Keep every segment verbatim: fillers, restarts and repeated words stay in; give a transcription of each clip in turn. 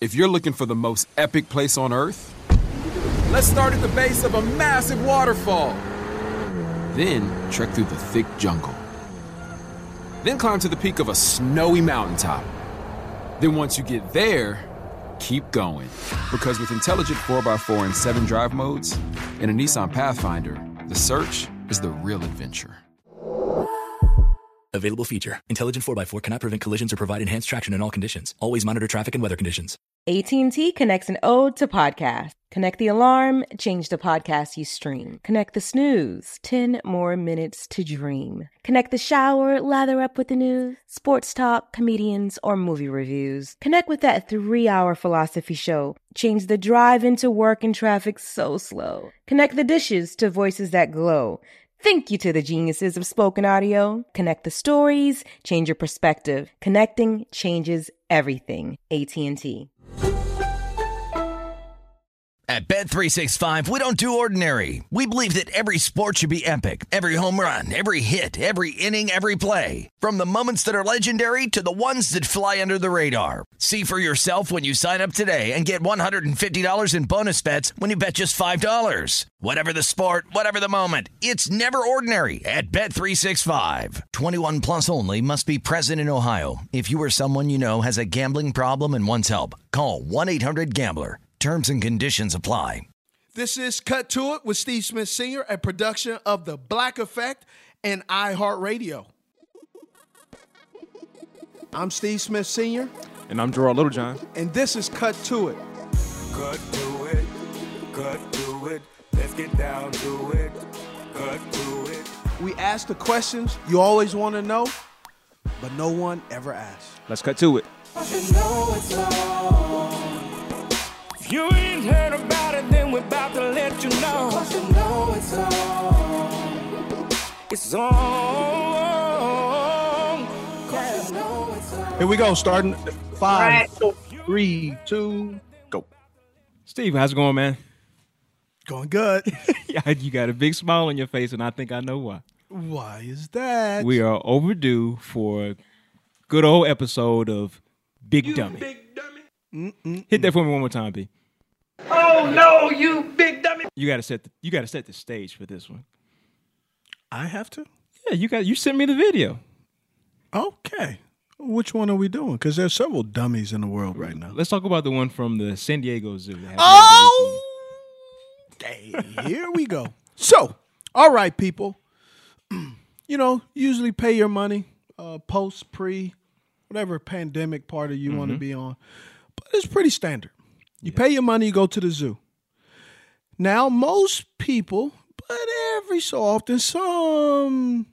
If you're looking for the most epic place on Earth, let's start at the base of a massive waterfall. Then trek through the thick jungle. Then climb to the peak of a snowy mountaintop. Then once you get there, keep going. Because with intelligent four by four and seven drive modes and a Nissan Pathfinder, the search is the real adventure. Available feature. Intelligent four by four cannot prevent collisions or provide enhanced traction in all conditions. Always monitor traffic and weather conditions. A T and T connects an ode to podcast. Connect the alarm, change the podcast you stream. Connect the snooze, ten more minutes to dream. Connect the shower, lather up with the news, sports talk, comedians, or movie reviews. Connect with that three-hour philosophy show. Change the drive into work and traffic so slow. Connect the dishes to voices that glow. Thank you to the geniuses of spoken audio. Connect the stories, change your perspective. Connecting changes everything. A T and T. At Bet three sixty-five, we don't do ordinary. We believe that every sport should be epic. Every home run, every hit, every inning, every play. From the moments that are legendary to the ones that fly under the radar. See for yourself when you sign up today and get one hundred fifty dollars in bonus bets when you bet just five dollars. Whatever the sport, whatever the moment, it's never ordinary at Bet three sixty-five. twenty-one plus only. Must be present in Ohio. If you or someone you know has a gambling problem and wants help, call one eight hundred gambler. Terms and conditions apply. This is Cut to It with Steve Smith Senior, a production of The Black Effect and iHeartRadio. I'm Steve Smith Senior And I'm Gerard Littlejohn. And this is Cut to It. Cut to it, cut to it, let's get down to it, cut to it. We ask the questions you always want to know, but no one ever asks. Let's cut to it. You know it's on. If you ain't heard about it, then we're about to let you know. Cause you know it's on. It's on. Cause you know it's on. Here we go, starting five, three, two, go. Steve, how's it going, man? Going good. Yeah, you got a big smile on your face, and I think I know why. Why is that? We are overdue for a good old episode of Big You Dummy. big dummy. Mm-mm. Hit that for me one more time, B. Oh no, you big dummy. You gotta set the you gotta set the stage for this one. I have to? Yeah, you got you sent me the video. Okay. Which one are we doing? Because there's several dummies in the world right now. Let's talk about the one from the San Diego Zoo. that happened Oh! Okay, here we go. So, all right, people. You know, usually pay your money, uh, post, pre, whatever pandemic party you mm-hmm. want to be on. But it's pretty standard. You yeah. pay your money, you go to the zoo. Now, most people, but every so often, some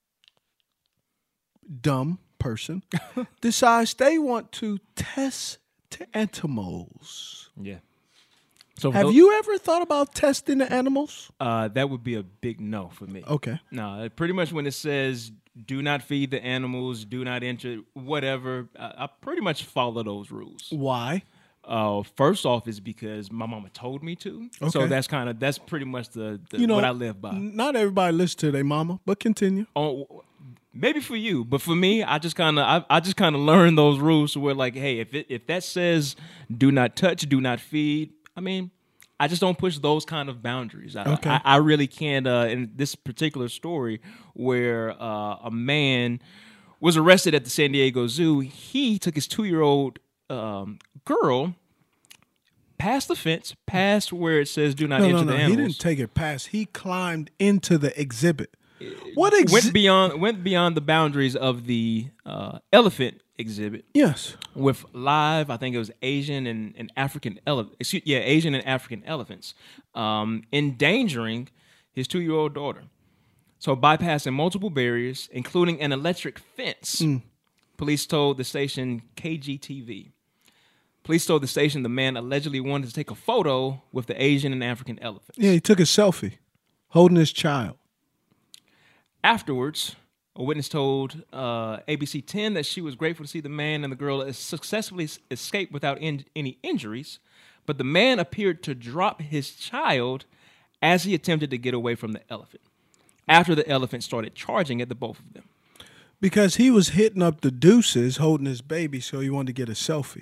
dumb person decides they want to test the animals. Yeah. So have those, you ever thought about testing the animals? Uh, that would be a big no for me. Okay. No, pretty much when it says do not feed the animals, do not enter, whatever, I, I pretty much follow those rules. Why? Uh, first off is because my mama told me to. Okay. So that's kind of, that's pretty much the, the you know, what I live by. Not everybody listens to their mama, but continue. Oh, maybe for you, but for me, I just kind of, I, I just kind of learned those rules to where like, hey, if it, if that says do not touch, do not feed, I mean, I just don't push those kind of boundaries. I, okay. I, I really can't. Uh, in this particular story, where uh, a man was arrested at the San Diego Zoo, he took his two-year-old um, girl past the fence, past where it says "Do not no, enter no, no. the animals." He didn't take it past. He climbed into the exhibit. What exi- ex- went beyond went beyond the boundaries of the uh, elephant exhibit. Yes, with live, I think it was Asian and, and African ele- excuse, yeah, Asian and African elephants, um, endangering his two-year-old daughter. So bypassing multiple barriers, including an electric fence, mm. police told the station K G T V. Police told the station the man allegedly wanted to take a photo with the Asian and African elephants. Yeah, he took a selfie holding his child. Afterwards, a witness told uh, A B C ten that she was grateful to see the man and the girl successfully escape without in- any injuries, but the man appeared to drop his child as he attempted to get away from the elephant, after the elephant started charging at the both of them. Because he was hitting up the deuces holding his baby, so he wanted to get a selfie.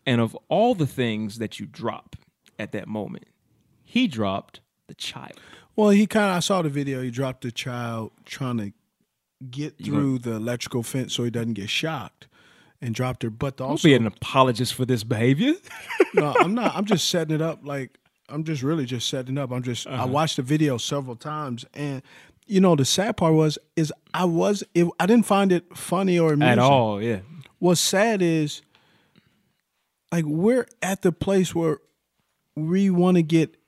And of all the things that you drop at that moment, he dropped the child. Well, he kind of, I saw the video. He dropped the child trying to get through the electrical fence so he doesn't get shocked, and dropped her. But Don't also, be an apologist for this behavior. no, I'm not. I'm just setting it up. Like, I'm just really just setting it up. I'm just, uh-huh. I watched the video several times, and you know, the sad part was, is I was, it, I didn't find it funny or amusing. At all, yeah. What's sad is, like, we're at the place where we want to get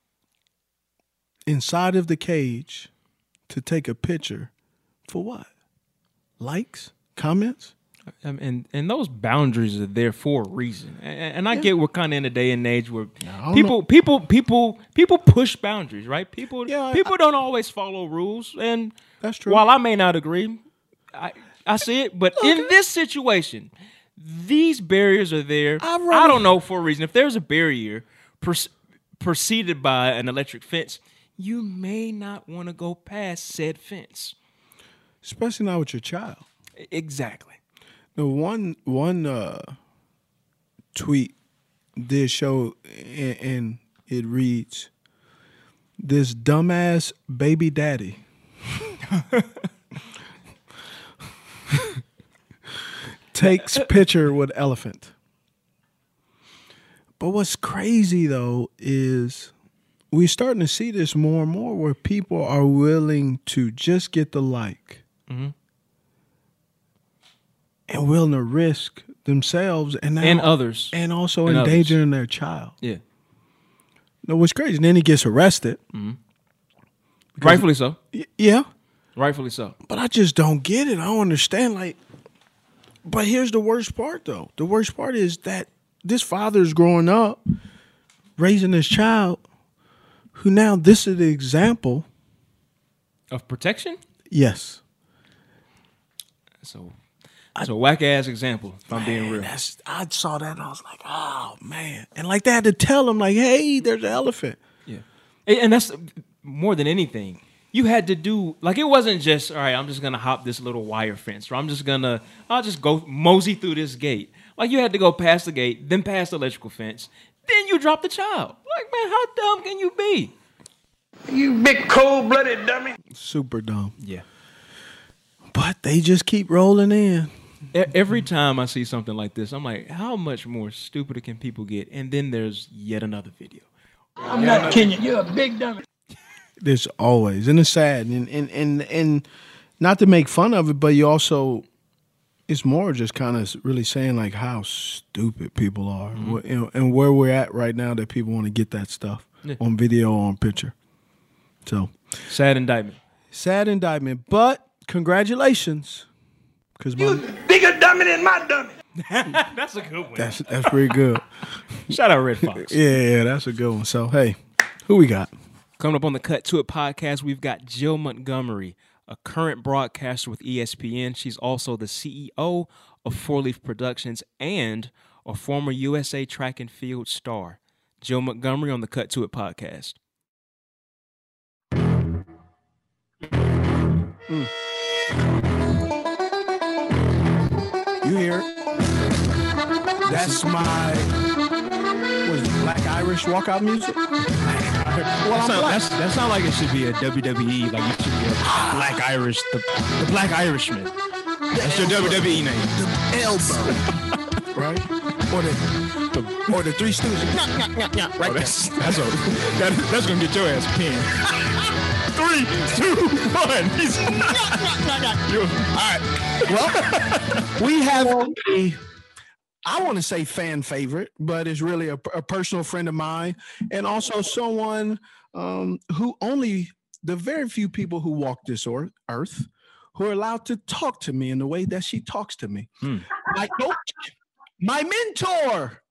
inside of the cage to take a picture for what? Likes? Comments? Um, and and those boundaries are there for a reason. And, and I yeah. get we're kind of in a day and age where people, people, people, people push boundaries, right? People, yeah, people I, don't always follow rules. And that's true. While I may not agree, I, I see it. But okay. in this situation, these barriers are there. Really, I don't know for a reason. If there's a barrier per, preceded by an electric fence, you may not want to go past said fence. Especially not with your child. Exactly. The one one uh, tweet did show, and, and it reads, "This dumbass baby daddy takes picture with elephant." But what's crazy though is we're starting to see this more and more where people are willing to just get the like. Mm-hmm. And willing to risk themselves and now, and others, and also and endangering others. their child. Yeah. No, what's crazy? And then he gets arrested. Mm-hmm. Rightfully so. Y- yeah. Rightfully so. But I just don't get it. I don't understand. Like, but here's the worst part, though. The worst part is that this father is growing up, raising this child, who now this is the example of protection. Yes. So. That's a whack ass example, if I'm man, being real. That's, I saw that and I was like, oh man. And like they had to tell him, like, hey, there's an elephant. Yeah. And that's more than anything. You had to do, like, it wasn't just, all right, I'm just gonna hop this little wire fence, or I'm just gonna, I'll just go mosey through this gate. Like, you had to go past the gate, then past the electrical fence, then you drop the child. Like, man, how dumb can you be? You big cold-blooded dummy. Super dumb. Yeah. But they just keep rolling in. Every time I see something like this, I'm like, how much more stupider can people get? And then there's yet another video. I'm not kidding you. You're a big dummy. There's always, and it's sad, and and and and not to make fun of it, but you also, it's more just kind of really saying like how stupid people are, mm-hmm. you know, and where we're at right now that people want to get that stuff yeah. on video or on picture. So sad indictment. Sad indictment, but congratulations. Cause you my, bigger dummy than my dummy. That's a good one. That's that's pretty good. Shout out Red Fox. yeah, yeah, that's a good one. So hey, who we got? Coming up on the Cut to It podcast, we've got Jill Montgomery, a current broadcaster with E S P N. She's also the C E O of Four Leaf Productions and a former U S A track and field star. Jill Montgomery on the Cut to It podcast. Mm. You hear it? That's my what is it, Black Irish walkout music? Well, that, sound, that's, that sound like it should be a W W E, like it should be a Black Irish, the, the Black Irishman. That's your W W E name. The elbow, right? Or the, the or the Three Stooges. Right, oh, that's that's, a, that, that's gonna get your ass pinned. Three, two, one. He's all right. Well, we have a, I want to say fan favorite, but it's really a, a personal friend of mine, and also someone um, who only the very few people who walk this earth who are allowed to talk to me in the way that she talks to me. Hmm. My coach, my mentor,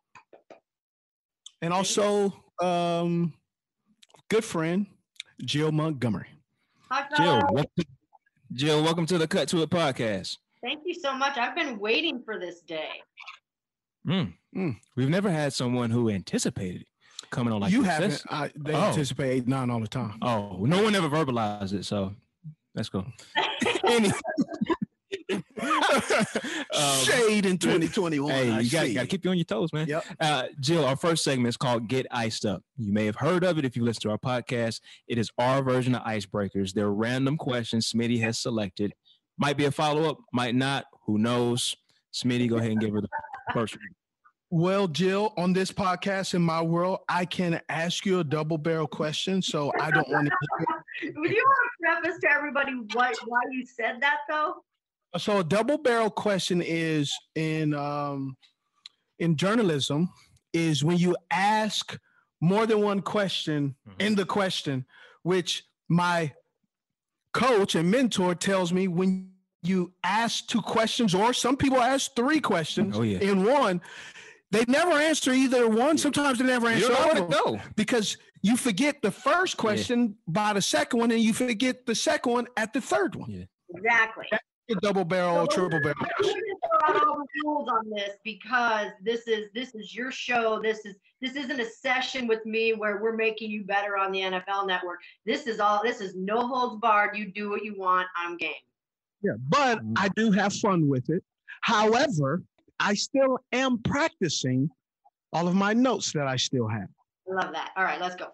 and also um, good friend, Jill Montgomery. Hi, Jill, welcome, Jill, welcome to the Cut to It podcast. Thank you so much. I've been waiting for this day. Mm. Mm. We've never had someone who anticipated coming on like you this. haven't. I, they oh. anticipate eight, nine all the time. Oh, no one ever verbalized it, so let's go. Any- Um, Shade in twenty twenty-one. Hey, I you got see. to keep you on your toes, man. Yep. Uh, Jill, our first segment is called Get Iced Up. You may have heard of it if you listen to our podcast. It is our version of Icebreakers. They're random questions Smitty has selected. Might be a follow-up, might not. Who knows? Smitty, go ahead and give her the first one. Well, Jill, on this podcast in my world, I can ask you a double barrel question, so I don't want to. Would you want to preface to everybody what why you said that though? So a double barrel question is in um, in journalism is when you ask more than one question mm-hmm. in the question, which my coach and mentor tells me when you ask two questions, or some people ask three questions oh, yeah. in one. They never answer either one. Sometimes they never answer all of them because you forget the first question yeah. by the second one, and you forget the second one at the third one. Yeah. Exactly. That's a double barrel, so triple barrel. I'm going to throw out all the rules on this because this is this is your show. This is this isn't a session with me where we're making you better on the N F L Network. This is all. This is no holds barred. You do what you want. I'm game. Yeah, but I do have fun with it. However, I still am practicing all of my notes that I still have. I love that. All right, let's go.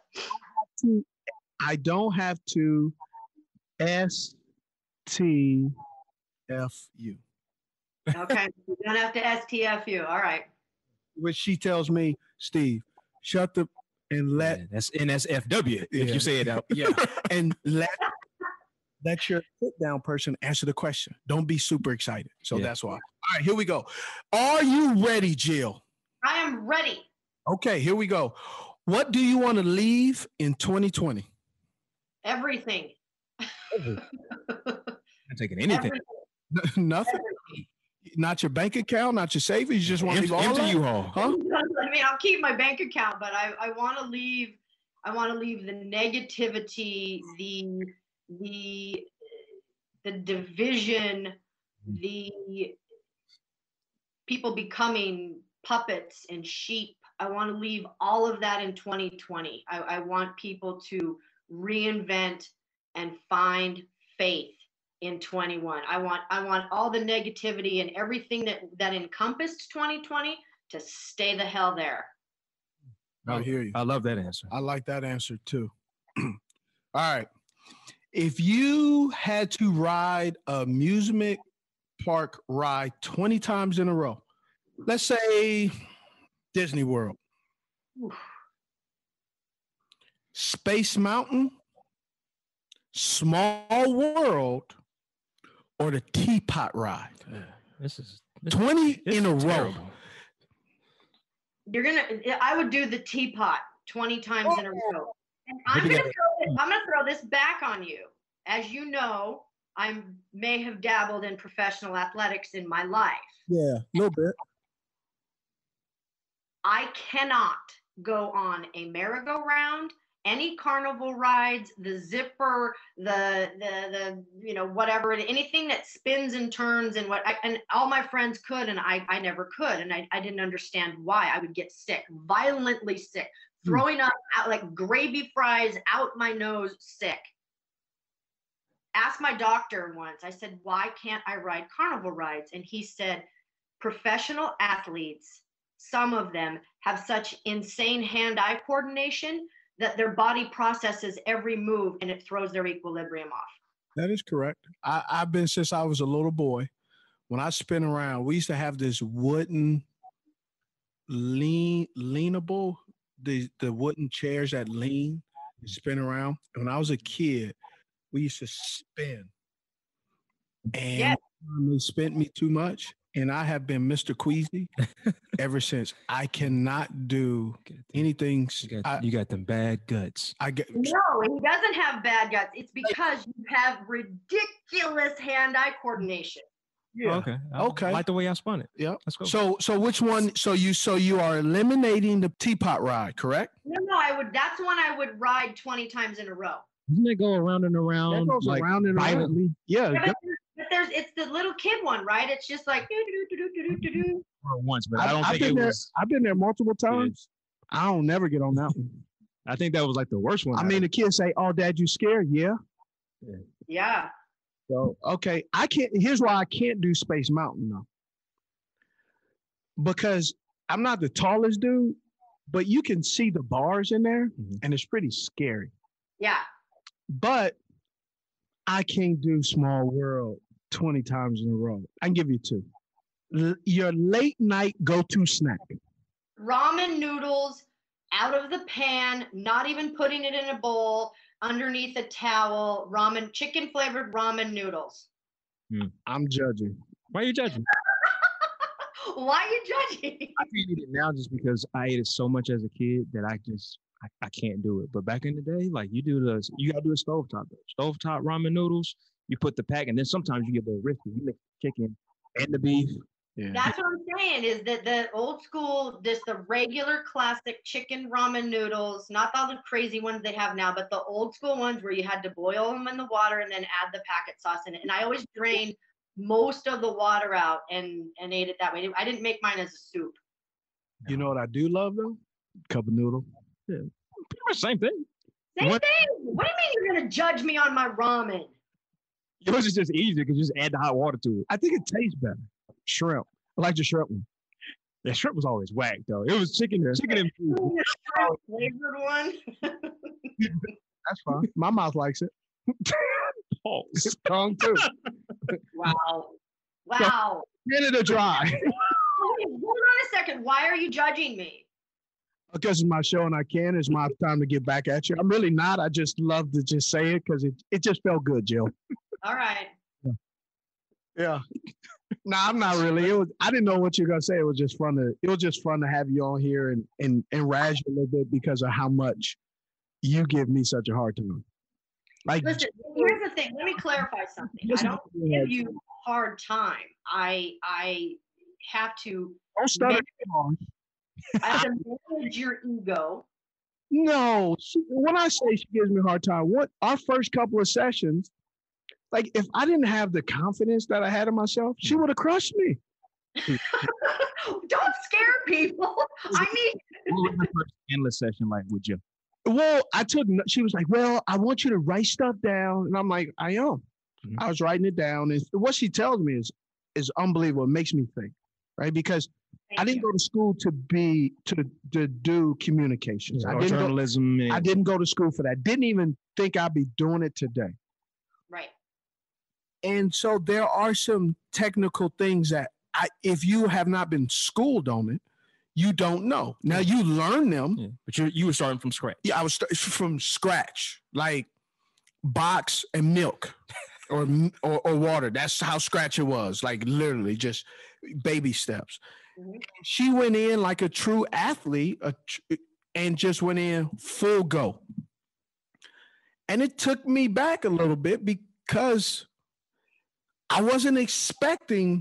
I don't have to S T F U. Okay, you don't have to S T F U. All right. Which she tells me, Steve, shut the and let. Yeah, that's N S F W yeah. if you say it out. Yeah, and let let your sit down person answer the question. Don't be super excited. So yeah. that's why. All right, here we go. Are you ready, Jill? I am ready. Okay, here we go. What do you want to leave in twenty twenty? Everything. I'm taking anything. Everything. Nothing. Everything. Not your bank account, not your savings. You just want to leave all empty that? U-Haul. Huh? I mean, I'll keep my bank account, but I, I want to leave. I want to leave the negativity, the the the division, the people becoming puppets and sheep. I want to leave all of that in twenty twenty. I, I want people to reinvent and find faith in twenty-one. I want I want all the negativity and everything that that encompassed twenty twenty to stay the hell there. I hear you. I love that answer. I like that answer too. All right. If you had to ride a amusement park ride twenty times in a row, let's say Disney World, Oof. Space Mountain, Small World, or the Teapot Ride. Yeah, this is this twenty is, this in a is row. Terrible. You're gonna. I would do the teapot twenty times oh. in a row. And I'm gonna, throw this, I'm gonna throw this back on you. As you know, I may have dabbled in professional athletics in my life. Yeah, a little bit. I cannot go on a merry-go-round, any carnival rides, the zipper, the the the you know whatever, anything that spins and turns and what. I, and all my friends could, and I I never could, and I I didn't understand why. I would get sick, violently sick. Throwing up out like gravy fries out my nose, sick. Asked my doctor once, I said, why can't I ride carnival rides? And he said, professional athletes, some of them have such insane hand-eye coordination that their body processes every move and it throws their equilibrium off. That is correct. I, I've been since I was a little boy. When I spin around, we used to have this wooden lean, leanable, the the wooden chairs that lean and spin around. When I was a kid, we used to spin. And yeah. they spent me too much. And I have been Mister Queasy ever since. I cannot do anything. You got, I, you got them bad guts. I get No, he doesn't have bad guts. It's because you have ridiculous hand-eye coordination. Yeah. Oh, okay. I okay. like the way I spun it. Yeah. Let's go. So, so which one? So you, so you are eliminating the teapot ride, correct? No, no, I would. That's one I would ride twenty times in a row. Doesn't it go around and around? That goes like around and violently? around. Yeah. Yeah, but, there's, but there's, it's the little kid one, right? It's just like do do do do do do do. Or once, but I don't I've think been it there, was. I've been there multiple times. Yeah. I don't never get on that one. I think that was like the worst one. I mean, the kids say, "Oh, Dad, you scared?" Yeah. Yeah. yeah. So, okay, I can't. Here's why I can't do Space Mountain though, because I'm not the tallest dude, but you can see the bars in there, mm-hmm. and it's pretty scary. Yeah. But I can't do Small World twenty times in a row. I can give you two. L- your late night go-to snack. Ramen noodles out of the pan, not even putting it in a bowl, underneath a towel, ramen, chicken flavored ramen noodles. Hmm. I'm judging. Why are you judging? Why are you judging? I can't eat it now just because I ate it so much as a kid that I just I, I can't do it. But back in the day, like you do the you gotta do a stovetop though. Stovetop ramen noodles. You put the pack, and then sometimes you get a little risky. You mix the chicken and the beef. Yeah. That's what I'm saying. Is that the old school, just the regular classic chicken ramen noodles, not all the crazy ones they have now, but the old school ones where you had to boil them in the water and then add the packet sauce in it. And I always drained most of the water out and and ate it that way. I didn't make mine as a soup. You know what I do love though? Cup of noodle. Yeah, pretty much same thing. Same what? thing. What do you mean you're gonna judge me on my ramen? Yours is just easier because you just add the hot water to it. I think it tastes better. Shrimp. I like the shrimp one. The shrimp was always whack though. It was chicken, chicken and food. Shrimp flavored one. That's fine. My mouth likes it. Pause. Tongue too. Wow. Wow. Canada Dry. Hold on a second. Why are you judging me? Because it's my show and I can. It's my time to get back at you. I'm really not. I just love to just say it because it, it just felt good, Jill. All right. Yeah. yeah. No, I'm not really. It was. I didn't know what you were gonna say. It was just fun to. It was just fun to have you on here and and and razz you a little bit because of how much you give me such a hard time. Like, listen, here's the thing. Let me clarify something. I don't give you a hard time. I I have to. Don't stutter. I have to manage your ego. No, she, when I say she gives me a hard time, what our first couple of sessions, like if I didn't have the confidence that I had in myself, she would have crushed me. Don't scare people. I mean, what was the first endless session like with you? Well, I took. She was like, "Well, I want you to write stuff down," and I'm like, "I am." Mm-hmm. I was writing it down, and what she tells me is is unbelievable. It makes me think, right? Because Thank I didn't you. go to school to be to to do communications. Yeah, I didn't journalism. Go, and- I didn't go to school for that. Didn't even think I'd be doing it today. Right. And so there are some technical things that I, if you have not been schooled on it, you don't know. Now you learn them, yeah, but you you were starting from scratch. Yeah, I was start, from scratch, like box and milk, or, or or water. That's how scratch it was. Like literally just baby steps. Mm-hmm. She went in like a true athlete, a, and just went in full go. And it took me back a little bit because I wasn't expecting,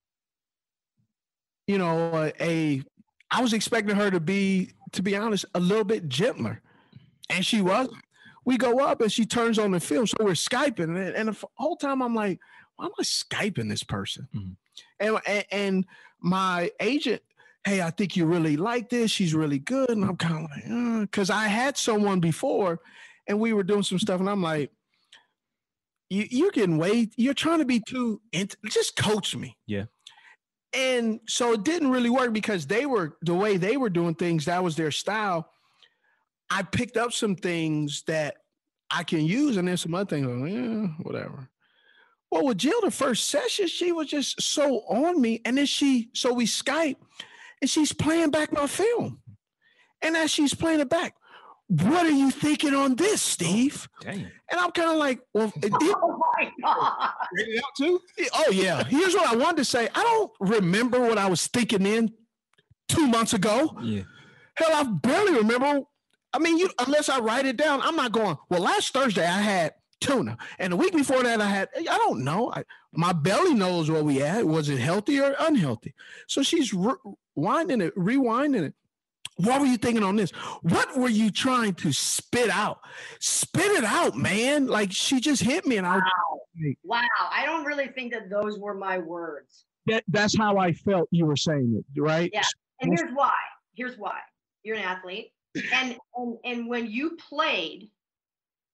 you know, a, a I was expecting her to be, to be honest, a little bit gentler. And she wasn't. We go up and she turns on the film. So we're Skyping. And, and the whole time I'm like, why am I Skyping this person? Mm-hmm. And, and and my agent, hey, I think you really like this. She's really good. And I'm kind of like, because uh, I had someone before and we were doing some stuff. And I'm like, you, you're getting way, you're trying to be too, int- just coach me. Yeah. And so it didn't really work because they were, the way they were doing things, that was their style. I picked up some things that I can use, and then some other things, like, yeah, whatever. Well, with Jill, the first session, she was just so on me. And then she, so we Skype, and she's playing back my film. And as she's playing it back, what are you thinking on this, Steve? Dang. And I'm kind of like, well, it, oh my God. Read it out too? Oh, yeah. Here's what I wanted to say. I don't remember what I was thinking in two months ago. Yeah. Hell, I barely remember. I mean, you unless I write it down, I'm not going, well, last Thursday I had tuna. And the week before that I had, I don't know. I, my belly knows what we had. Was it healthy or unhealthy? So she's re- winding it, rewinding it. What were you thinking on this? What were you trying to spit out? Spit it out, man. Like she just hit me and I was wow. Like, wow. I don't really think that those were my words. That, that's how I felt you were saying it, right? Yeah. And here's why. Here's why. You're an athlete. And, and and when you played,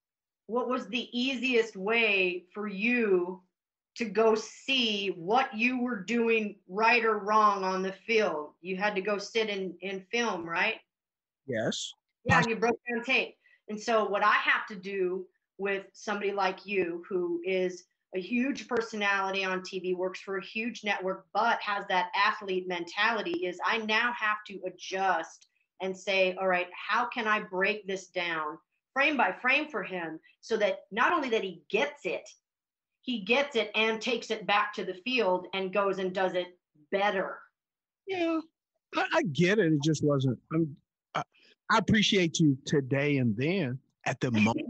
what was the easiest way for you to go see what you were doing right or wrong on the field? You had to go sit in, in film, right? Yes. Yeah, and you broke down tape. And so what I have to do with somebody like you, who is a huge personality on T V, works for a huge network, but has that athlete mentality, is I now have to adjust and say, all right, how can I break this down frame by frame for him so that not only that he gets it, he gets it and takes it back to the field and goes and does it better. Yeah, I, I get it. It just wasn't. I'm, I, I appreciate you today and then at the moment.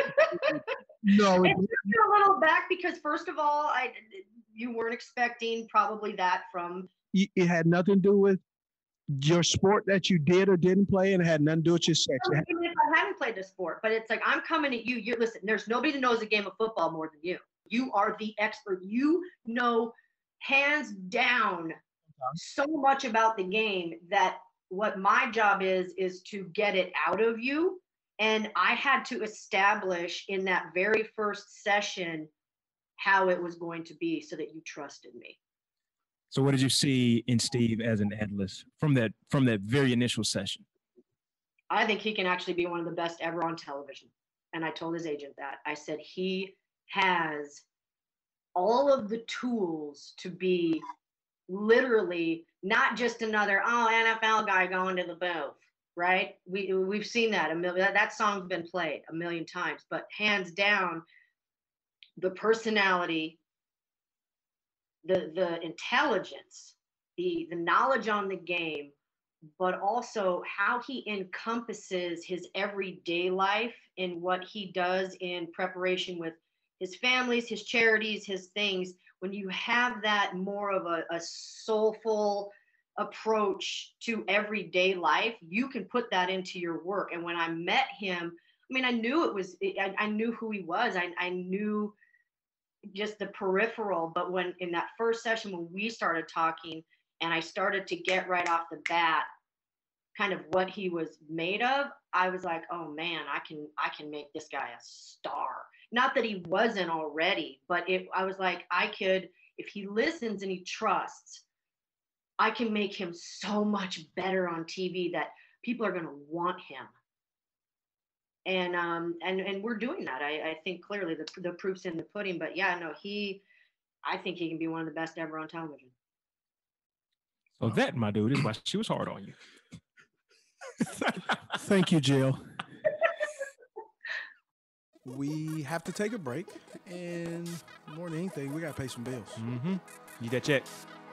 No, it took you a little back because first of all, I you weren't expecting probably that from. It had nothing to do with your sport that you did or didn't play, and it had nothing to do with your sex. Even if I haven't played the sport, but it's like I'm coming at you. You listen. There's nobody that knows the game of football more than you. You are the expert. You know, hands down, so much about the game that what my job is is to get it out of you. And I had to establish in that very first session how it was going to be so that you trusted me. So what did you see in Steve as an analyst from that from that very initial session? I think he can actually be one of the best ever on television. And I told his agent that. I said he has all of the tools to be literally not just another, oh, N F L guy going to the booth. Right? We, we've seen that. A million, that, that song's been played a million times, but hands down, the personality, the, the intelligence, the, the knowledge on the game, but also how he encompasses his everyday life in what he does in preparation with his families, his charities, his things. When you have that more of a, a soulful approach to everyday life, you can put that into your work. And when I met him, I mean, I knew it was, I, I knew who he was. I, I knew just the peripheral, but when in that first session, when we started talking and I started to get right off the bat kind of what he was made of, I was like, oh man, I can, I can make this guy a star. Not that he wasn't already, but it, I was like, I could, if he listens and he trusts, I can make him so much better on T V that people are going to want him. And um and and we're doing that. I, I think clearly the the proof's in the pudding. But yeah, no, he, I think he can be one of the best ever on television. So that, my dude, is why she was hard on you. Thank you, Jill. We have to take a break, and more than anything, we got to pay some bills. Mm-hmm. Need that check.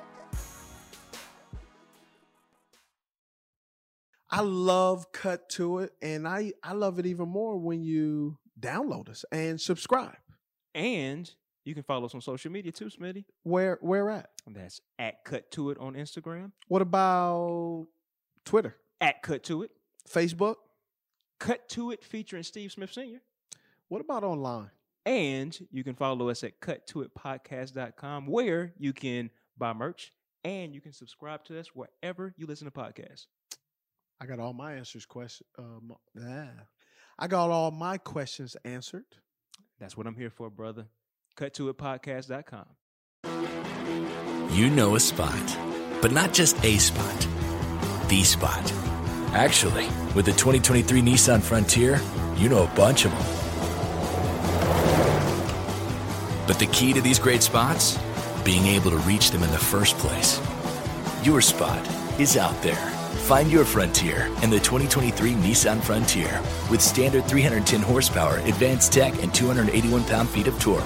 I love Cut to It, and I, I love it even more when you download us and subscribe. And you can follow us on social media too, Smitty. Where where at? And that's at Cut to It on Instagram. What about Twitter? At Cut to It. Facebook? Cut to It featuring Steve Smith Senior What about online? And you can follow us at cut to it podcast dot com, where you can buy merch and you can subscribe to us wherever you listen to podcasts. I got all my answers. Question. Um, yeah. I got all my questions answered. That's what I'm here for, brother. cut to it podcast dot com. You know a spot, but not just a spot. The spot. Actually, with the twenty twenty-three Nissan Frontier, you know a bunch of them. But the key to these great spots? Being able to reach them in the first place. Your spot is out there. Find your Frontier in the twenty twenty-three Nissan Frontier with standard three hundred ten horsepower, advanced tech, and two hundred eighty-one pound-feet of torque.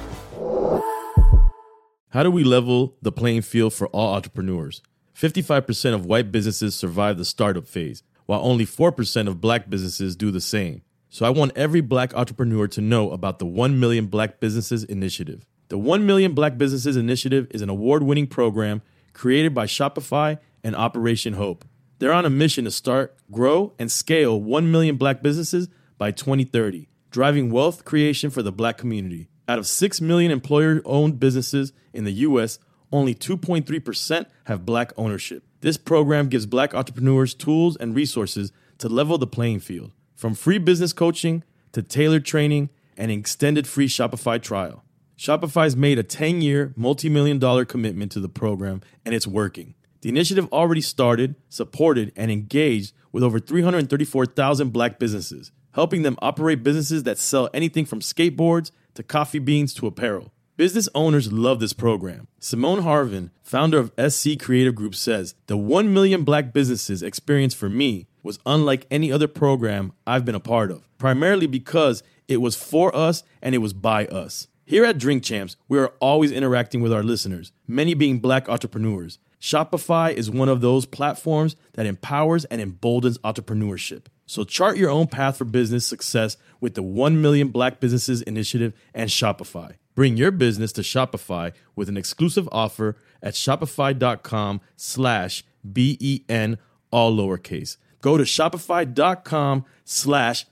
How do we level the playing field for all entrepreneurs? fifty-five percent of white businesses survive the startup phase, while only four percent of black businesses do the same. So I want every black entrepreneur to know about the one million Black Businesses Initiative. The one million Black Businesses Initiative is an award-winning program created by Shopify and Operation Hope. They're on a mission to start, grow, and scale one million black businesses by twenty thirty, driving wealth creation for the black community. Out of six million employer-owned businesses in the U S, only two point three percent have black ownership. This program gives black entrepreneurs tools and resources to level the playing field. From free business coaching to tailored training and an extended free Shopify trial. Shopify's made a ten-year, multi-million dollar commitment to the program, and it's working. The initiative already started, supported, and engaged with over three hundred thirty-four thousand black businesses, helping them operate businesses that sell anything from skateboards to coffee beans to apparel. Business owners love this program. Simone Harvin, founder of S C Creative Group, says, "The one million black businesses experience for me was unlike any other program I've been a part of, primarily because it was for us and it was by us." Here at Drink Champs, we are always interacting with our listeners, many being black entrepreneurs. Shopify is one of those platforms that empowers and emboldens entrepreneurship. So chart your own path for business success with the one million Black Businesses Initiative and Shopify. Bring your business to Shopify with an exclusive offer at shopify.com slash B-E-N, all lowercase. Go to shopify.com slash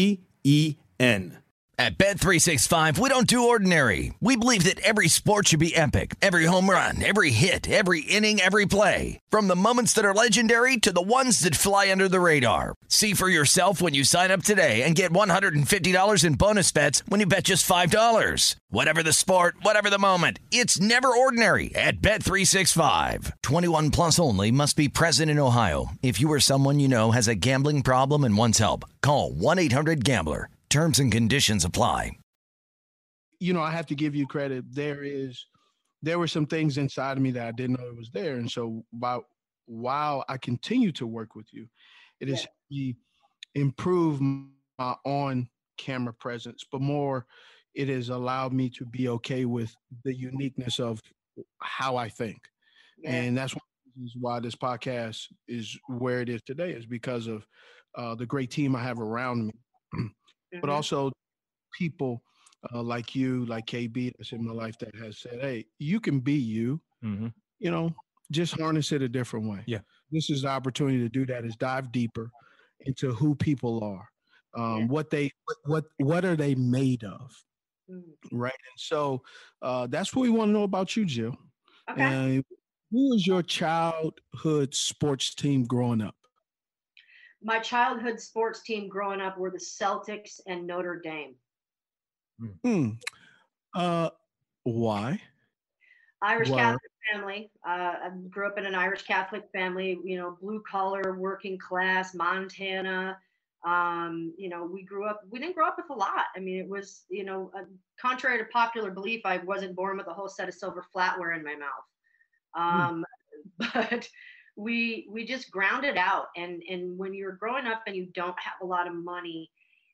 B-E-N. At Bet three sixty-five, we don't do ordinary. We believe that every sport should be epic. Every home run, every hit, every inning, every play. From the moments that are legendary to the ones that fly under the radar. See for yourself when you sign up today and get one hundred fifty dollars in bonus bets when you bet just five dollars. Whatever the sport, whatever the moment, it's never ordinary at Bet three sixty-five. twenty-one plus only. Must be present in Ohio. If you or someone you know has a gambling problem and wants help, call one eight hundred gambler. Terms and conditions apply. You know, I have to give you credit. There is, there were some things inside of me that I didn't know it was there. And so while, while I continue to work with you, it has yeah. improved my on-camera presence, but more, it has allowed me to be okay with the uniqueness of how I think. Yeah. And that's one of the reasons why this podcast is where it is today, is because of uh, the great team I have around me. But also people uh, like you, like K B, that's in my life that has said, hey, you can be you, mm-hmm. you know, just harness it a different way. Yeah. This is the opportunity to do that, is dive deeper into who people are, um, yeah. what they, what, what are they made of? Mm-hmm. Right. And so uh, that's what we want to know about you, Jill. Okay. Uh, who was your childhood sports team growing up? My childhood sports team growing up were the Celtics and Notre Dame. Hmm. Uh, why? Irish why? Catholic family. Uh, I grew up in an Irish Catholic family, you know, blue collar, working class, Montana. Um, you know, we grew up, we didn't grow up with a lot. I mean, it was, you know, uh, contrary to popular belief, I wasn't born with a whole set of silver flatware in my mouth. Um, hmm. But we we just ground it out, and and when you're growing up and you don't have a lot of money,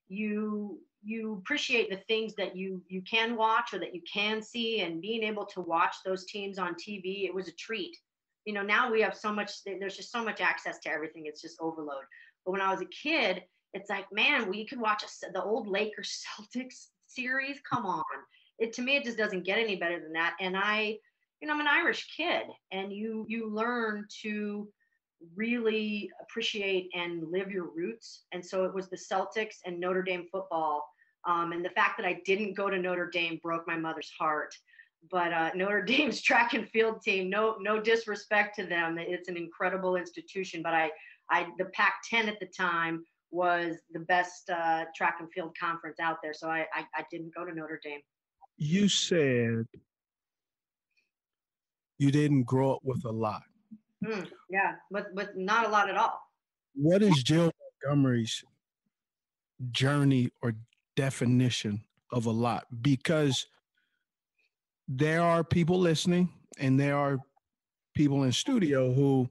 you you appreciate the things that you you can watch or that you can see, and being able to watch those teams on T V, it was a treat. You know, now we have so much, there's just so much access to everything, it's just overload. But when I was a kid, it's like, man, we could watch a, the old Lakers Celtics series. Come on, it to me it just doesn't get any better than that. And I You know, I'm an Irish kid, and you you learn to really appreciate and live your roots. And so it was the Celtics and Notre Dame football. Um, and the fact that I didn't go to Notre Dame broke my mother's heart. But uh, Notre Dame's track and field team, no no disrespect to them, it's an incredible institution. But I, I the Pac ten at the time was the best uh, track and field conference out there. So I, I, I didn't go to Notre Dame. You said you didn't grow up with a lot. Mm, yeah, but but not a lot at all. What is Jill Montgomery's journey or definition of a lot? Because there are people listening, and there are people in studio who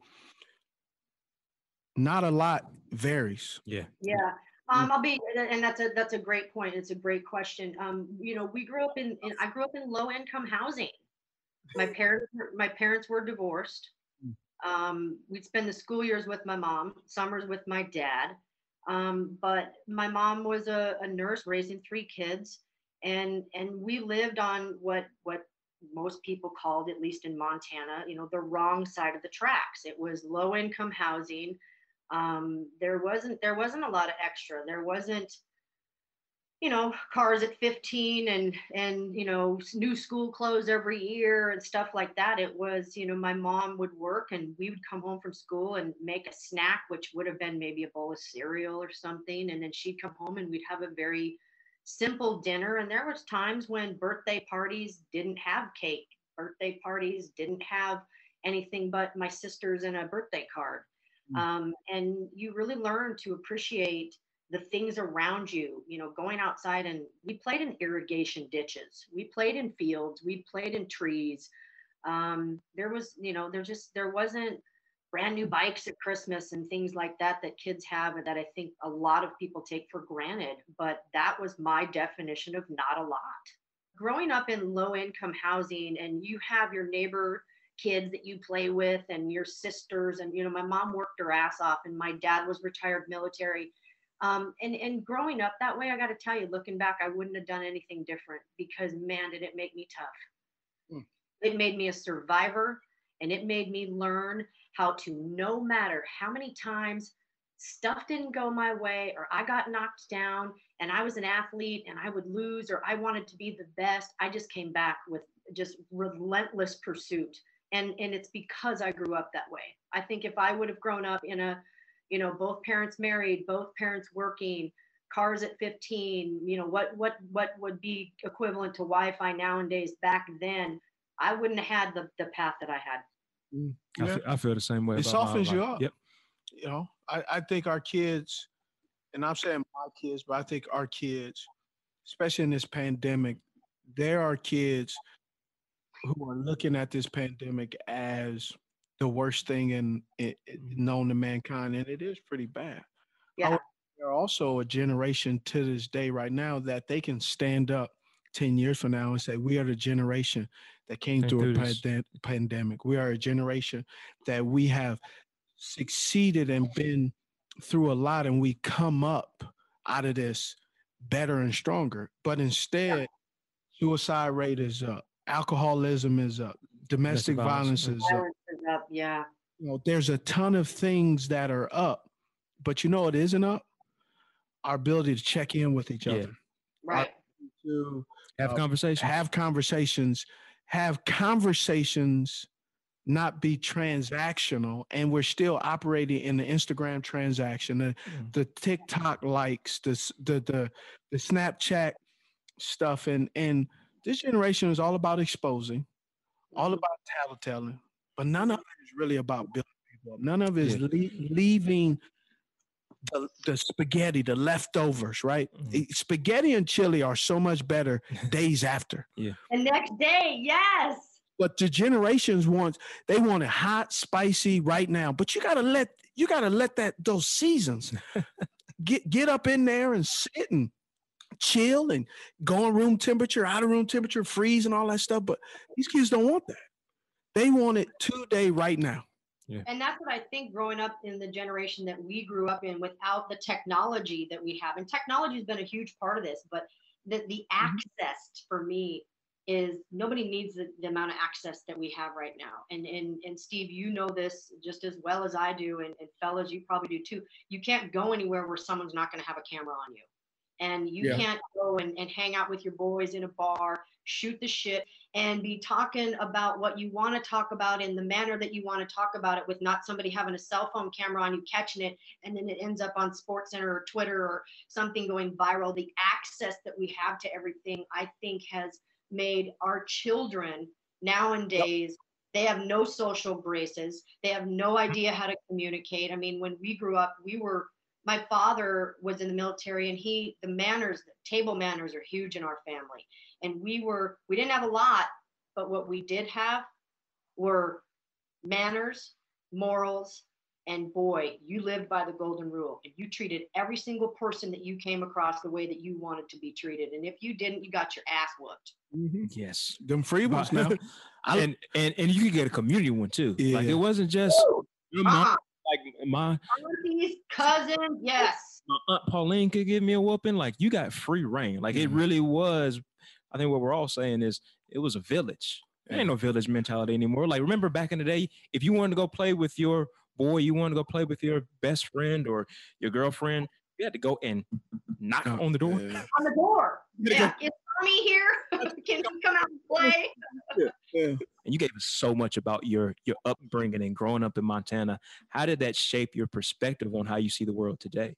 not a lot varies. Yeah. Yeah. Um, I'll be, and that's a that's a great point. It's a great question. Um, you know, we grew up in, in I grew up in low income housing. My parents, my parents were divorced. Um, we'd spend the school years with my mom, summers with my dad. Um, but my mom was a, a nurse raising three kids, and and we lived on what what most people called, at least in Montana, you know, the wrong side of the tracks. It was low income housing. Um, there wasn't there wasn't a lot of extra. There wasn't, you know, cars at fifteen and, and, you know, new school clothes every year and stuff like that. It was, you know, my mom would work and we would come home from school and make a snack, which would have been maybe a bowl of cereal or something. And then she'd come home and we'd have a very simple dinner. And there was times when birthday parties didn't have cake. Birthday parties didn't have anything but my sisters and a birthday card. Mm. Um, and you really learn to appreciate the things around you, you know, going outside. And we played in irrigation ditches. We played in fields. We played in trees. Um, there was, you know, there just, there wasn't brand new bikes at Christmas and things like that, that kids have, and that I think a lot of people take for granted. But that was my definition of not a lot. Growing up in low income housing, and you have your neighbor kids that you play with and your sisters, and, you know, my mom worked her ass off and my dad was retired military. Um, and, and growing up that way, I got to tell you, looking back, I wouldn't have done anything different, because man, did it make me tough. Mm. It made me a survivor, and it made me learn how to, no matter how many times stuff didn't go my way, or I got knocked down and I was an athlete and I would lose, or I wanted to be the best, I just came back with just relentless pursuit. And, and it's because I grew up that way. I think if I would have grown up in a, you know, both parents married, both parents working, cars at fifteen, you know, what, what, what would be equivalent to Wi-Fi nowadays back then, I wouldn't have had the, the path that I had. Mm, yeah. I, feel, I feel the same way. It softens you up. Yep. You know, I, I think our kids, and I'm saying my kids, but I think our kids, especially in this pandemic, there are kids who are looking at this pandemic as the worst thing in, in, in known to mankind, and it is pretty bad. Yeah. However, there are also a generation to this day right now that they can stand up ten years from now and say, we are the generation that came Can't through a do pand- pandemic. We are a generation that we have succeeded and been through a lot, and we come up out of this better and stronger. But instead, yeah. suicide rate is up. Alcoholism is up. Domestic violence, violence is up. Is up. Yeah. You know, there's a ton of things that are up, but you know what isn't up? Our ability to check in with each yeah. other. Right. To have uh, conversations. Have conversations. Have conversations not be transactional, and we're still operating in the Instagram transaction, the, mm. the TikTok likes, the, the the the Snapchat stuff, and and this generation is all about exposing, all about tattletelling, but none of it is really about building people up. None of it is yeah. le- leaving the the spaghetti, the leftovers, right? Mm. Spaghetti and chili are so much better days after. Yeah, the next day, yes. But the generations want, they want it hot, spicy right now. But you gotta let you gotta let that those seasons get get up in there and sit and chill and go in room temperature, out of room temperature, freeze and all that stuff. But these kids don't want that. They want it today, right now. Yeah. And that's what I think, growing up in the generation that we grew up in without the technology that we have. And technology has been a huge part of this, but the, the mm-hmm. access for me is nobody needs the, the amount of access that we have right now. And, and, and Steve, you know this just as well as I do. And, and fellas, you probably do too. You can't go anywhere where someone's not going to have a camera on you. And you yeah. can't go and, and hang out with your boys in a bar, shoot the shit, and be talking about what you want to talk about in the manner that you want to talk about it, with not somebody having a cell phone camera on you, catching it, and then it ends up on SportsCenter or Twitter or something going viral. The access that we have to everything, I think, has made our children nowadays, yep. they have no social graces. They have no idea how to communicate. I mean, when we grew up, we were, my father was in the military, and he, the manners, the table manners are huge in our family. And we were, we didn't have a lot, but what we did have were manners, morals, and boy, you lived by the golden rule, and you treated every single person that you came across the way that you wanted to be treated. And if you didn't, you got your ass whooped. Mm-hmm. Yes. Them free ones now. and, and and you could get a community one too. Yeah. Like, it wasn't just your mom, uh-huh. like my aunties, cousin, yes. My Aunt Pauline could give me a whooping. Like, you got free reign. Like, mm-hmm. it really was. I think what we're all saying is it was a village. There ain't no village mentality anymore. Like, remember back in the day, if you wanted to go play with your boy, you wanted to go play with your best friend or your girlfriend, you had to go and knock oh, on the door. Yeah. On the door. Yeah. Is Tommy here? Can you come out and play? Yeah. Yeah. And you gave us so much about your your upbringing and growing up in Montana. How did that shape your perspective on how you see the world today?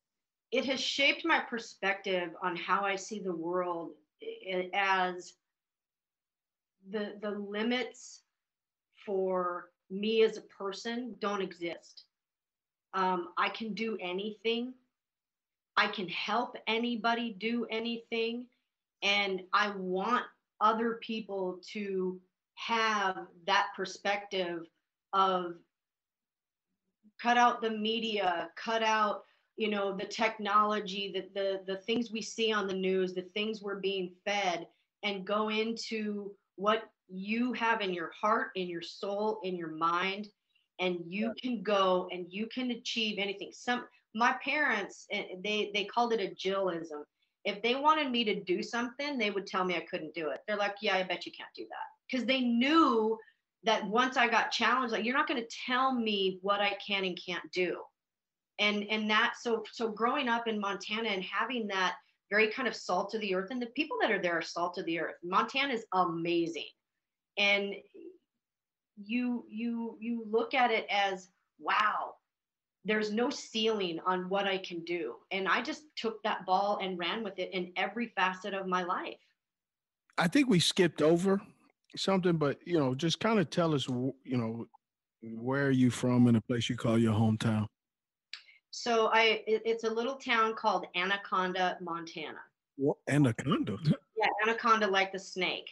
it has shaped my perspective on how I see the world as the the limits for me as a person don't exist. Um, I can do anything. I can help anybody do anything. And I want other people to have that perspective of cut out the media, cut out, you know, the technology, the, the, the things we see on the news, the things we're being fed, and go into what you have in your heart, in your soul, in your mind, and you can go and you can achieve anything. Some, my parents, they, they called it a Jillism. If they wanted me to do something, they would tell me I couldn't do it. They're like, yeah, I bet you can't do that. Because they knew that once I got challenged, like, you're not going to tell me what I can and can't do. And, and that, so, so growing up in Montana and having that very kind of salt of the earth, and the people that are there are salt of the earth. Montana is amazing. And you, you, you look at it as, wow, there's no ceiling on what I can do. And I just took that ball and ran with it in every facet of my life. I think we skipped over something, but, you know, just kind of tell us, you know, where are you from in a place you call your hometown? So I, it, it's a little town called Anaconda, Montana. What? Anaconda? Yeah, Anaconda, like the snake.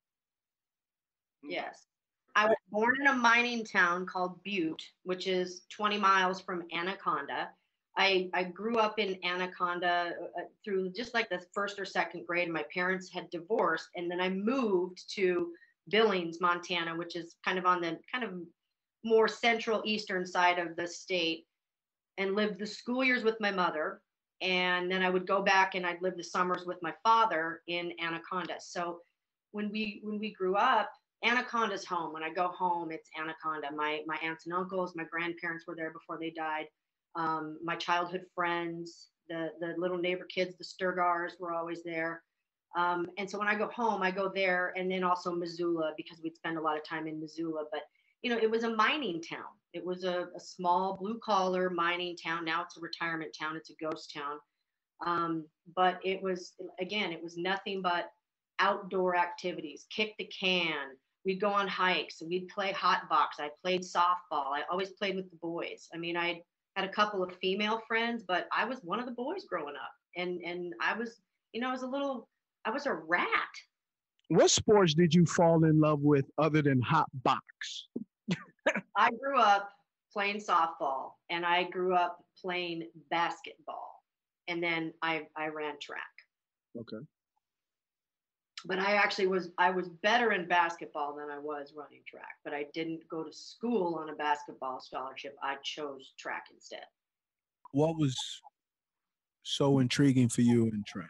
Yes. I was born in a mining town called Butte, which is twenty miles from Anaconda. I, I grew up in Anaconda uh, through just like the first or second grade. My parents had divorced, and then I moved to Billings, Montana, which is kind of on the kind of more central eastern side of the state, and lived the school years with my mother. And then I would go back and I'd live the summers with my father in Anaconda. So when we when we grew up, Anaconda's home. When I go home, it's Anaconda. My my aunts and uncles, my grandparents were there before they died. Um, my childhood friends, the the little neighbor kids, the Sturgars were always there. Um, and so when I go home, I go there, and then also Missoula, because we'd spend a lot of time in Missoula. But you know, it was a mining town. It was a, a small blue collar mining town. Now it's a retirement town. It's a ghost town. Um, but it was, again, it was nothing but outdoor activities. Kick the can. We'd go on hikes. We'd play hot box. I played softball. I always played with the boys. I mean, I had a couple of female friends, but I was one of the boys growing up. And and I was, you know, I was a little, I was a rat. What sports did you fall in love with other than hot box? I grew up playing softball, and I grew up playing basketball, and then I, I ran track. Okay. But I actually was, I was better in basketball than I was running track, but I didn't go to school on a basketball scholarship. I chose track instead. What was so intriguing for you in track?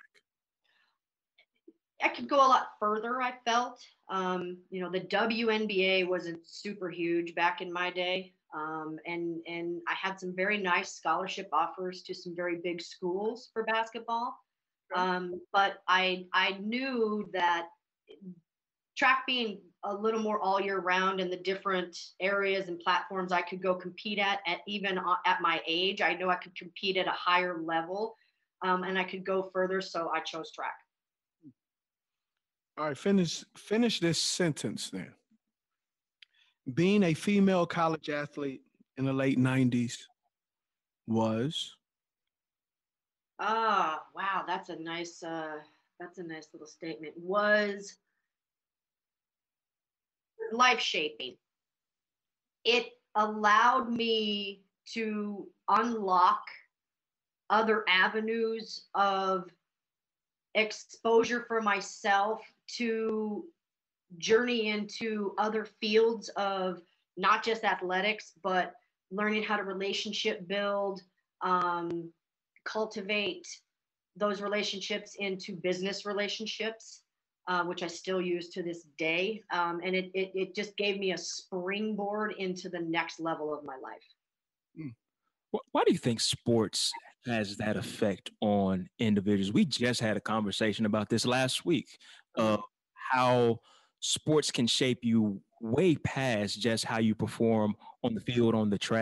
I could go a lot further, I felt. Um, you know, the W N B A wasn't super huge back in my day. Um, and, and I had some very nice scholarship offers to some very big schools for basketball. Um, but I, I knew that track being a little more all year round, and the different areas and platforms I could go compete at, at even at my age, I know I could compete at a higher level, um, and I could go further. So I chose track. All right, finish finish this sentence then. Being a female college athlete in the late nineties was? Ah, wow, that's a nice uh, that's a nice little statement. Was life shaping. It allowed me to unlock other avenues of exposure for myself, to journey into other fields of not just athletics, but learning how to relationship build, um, cultivate those relationships into business relationships, uh, which I still use to this day. Um, and it, it, it just gave me a springboard into the next level of my life. Why do you think sports has that effect on individuals? We just had a conversation about this last week, of uh, how sports can shape you way past just how you perform on the field, on the track,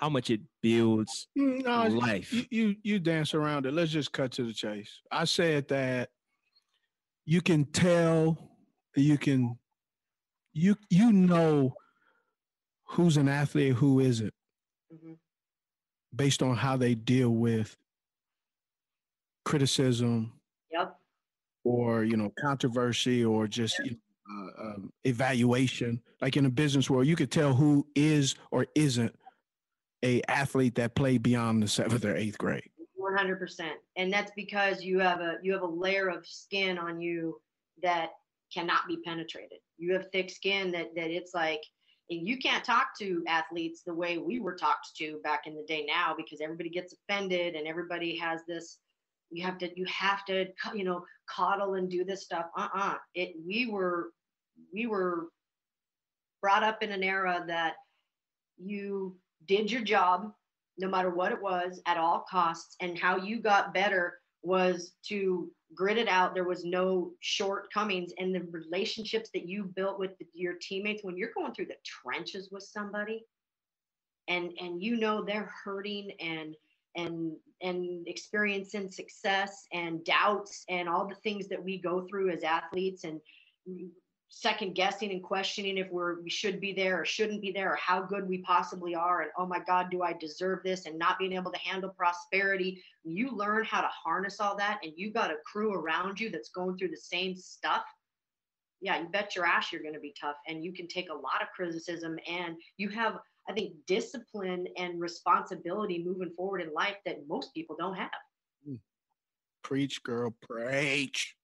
how much it builds Mm, No, life. You, you you dance around it. Let's just cut to the chase. I said that you can tell, you can you you know who's an athlete, who isn't, Mm-hmm. based on how they deal with criticism. Yep. Or you know controversy, or just you know, uh, um, evaluation. Like in the business world, you could tell who is or isn't a athlete that played beyond the seventh or eighth grade. one hundred percent. And that's because you have a you have a layer of skin on you that cannot be penetrated. You have thick skin that that it's like, and you can't talk to athletes the way we were talked to back in the day now, because everybody gets offended and everybody has this, you have to you have to you know coddle and do this stuff. Uh-uh. It we were we were brought up in an era that you did your job no matter what it was at all costs, and how you got better was to grit it out. There was no shortcomings, and the relationships that you built with the, your teammates when you're going through the trenches with somebody, and and you know they're hurting and and and experiencing success and doubts and all the things that we go through as athletes, and second guessing and questioning if we're we should be there or shouldn't be there, or how good we possibly are, and oh my God, do I deserve this, and not being able to handle prosperity. You learn how to harness all that, and you got a crew around you that's going through the same stuff. Yeah, you bet your ass you're going to be tough, and you can take a lot of criticism, and you have, I think, discipline and responsibility moving forward in life that most people don't have. Preach, girl, preach.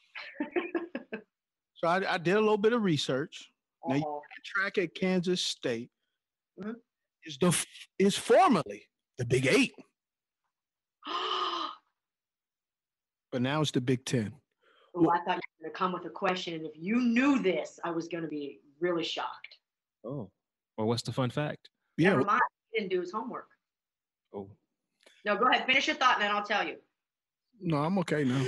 So I, I did a little bit of research. Uh-oh. Now, you track at Kansas State mm-hmm. is the is formerly the Big Eight, but now it's the Big Ten. Oh, well, I thought you were going to come with a question, and if you knew this, I was going to be really shocked. Oh, well, what's the fun fact? Yeah, Never mind. He didn't do his homework. Oh, no, go ahead, finish your thought, and then I'll tell you. No, I'm okay now.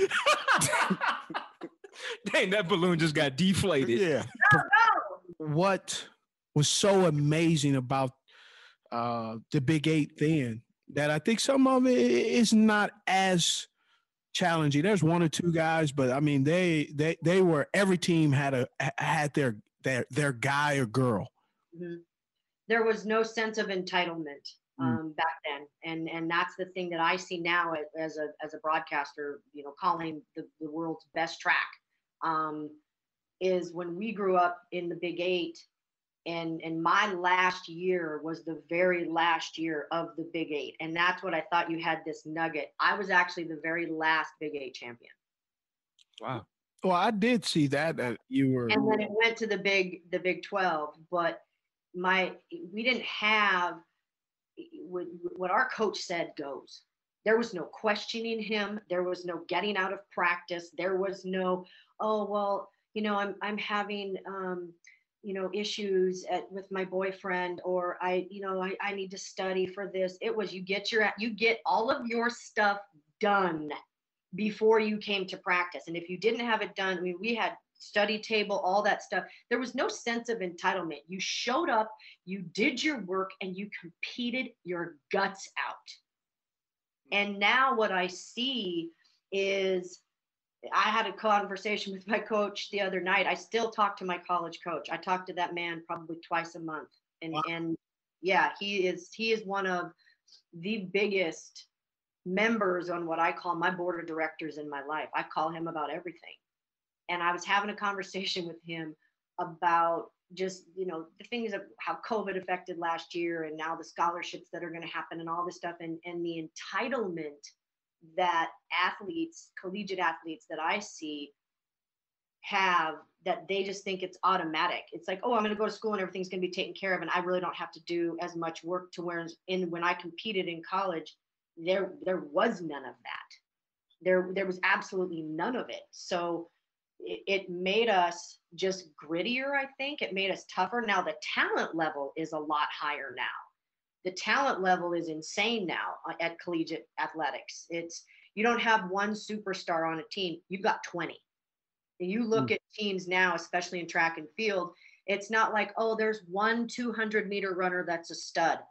Dang, that balloon just got deflated. Yeah. No, no. What was so amazing about uh, the Big Eight then, that I think some of it is not as challenging. There's one or two guys, but I mean, they they they were, every team had a had their their their guy or girl. Mm-hmm. There was no sense of entitlement um, mm. back then, and and that's the thing that I see now as a as a broadcaster. You know, calling the, the world's best track. Um, is when we grew up in the Big Eight, and and my last year was the very last year of the Big Eight, and that's what I thought you had this nugget. I was actually the very last Big Eight champion. Wow. Well, I did see that that you were, and then it went to the big the Big twelve, but my we didn't have what, what our coach said goes. There was no questioning him. There was no getting out of practice. There was no, oh, well, you know, I'm I'm having, um, you know, issues at, with my boyfriend, or I, you know, I, I need to study for this. It was, you get your, you get all of your stuff done before you came to practice. And if you didn't have it done, I mean, we had study table, all that stuff. There was no sense of entitlement. You showed up, you did your work, and you competed your guts out. And now what I see is, I had a conversation with my coach the other night. I still talk to my college coach. I talk to that man probably twice a month. And, wow. and yeah, he is, he is one of the biggest members on what I call my board of directors in my life. I call him about everything. And I was having a conversation with him about just, you know, the things of how COVID affected last year, and now the scholarships that are going to happen and all this stuff, and, and the entitlement that athletes, collegiate athletes that I see have, that they just think it's automatic. It's like, oh, I'm going to go to school and everything's going to be taken care of, and I really don't have to do as much work. To where in when I competed in college, there there was none of that. There there was absolutely none of it. So it, it made us just grittier, I think. It made us tougher. Now the talent level is a lot higher now. The talent level is insane now at collegiate athletics. It's, you don't have one superstar on a team. You've got twenty. And you look mm. at teams now, especially in track and field, it's not like, oh, there's one two hundred meter runner that's a stud.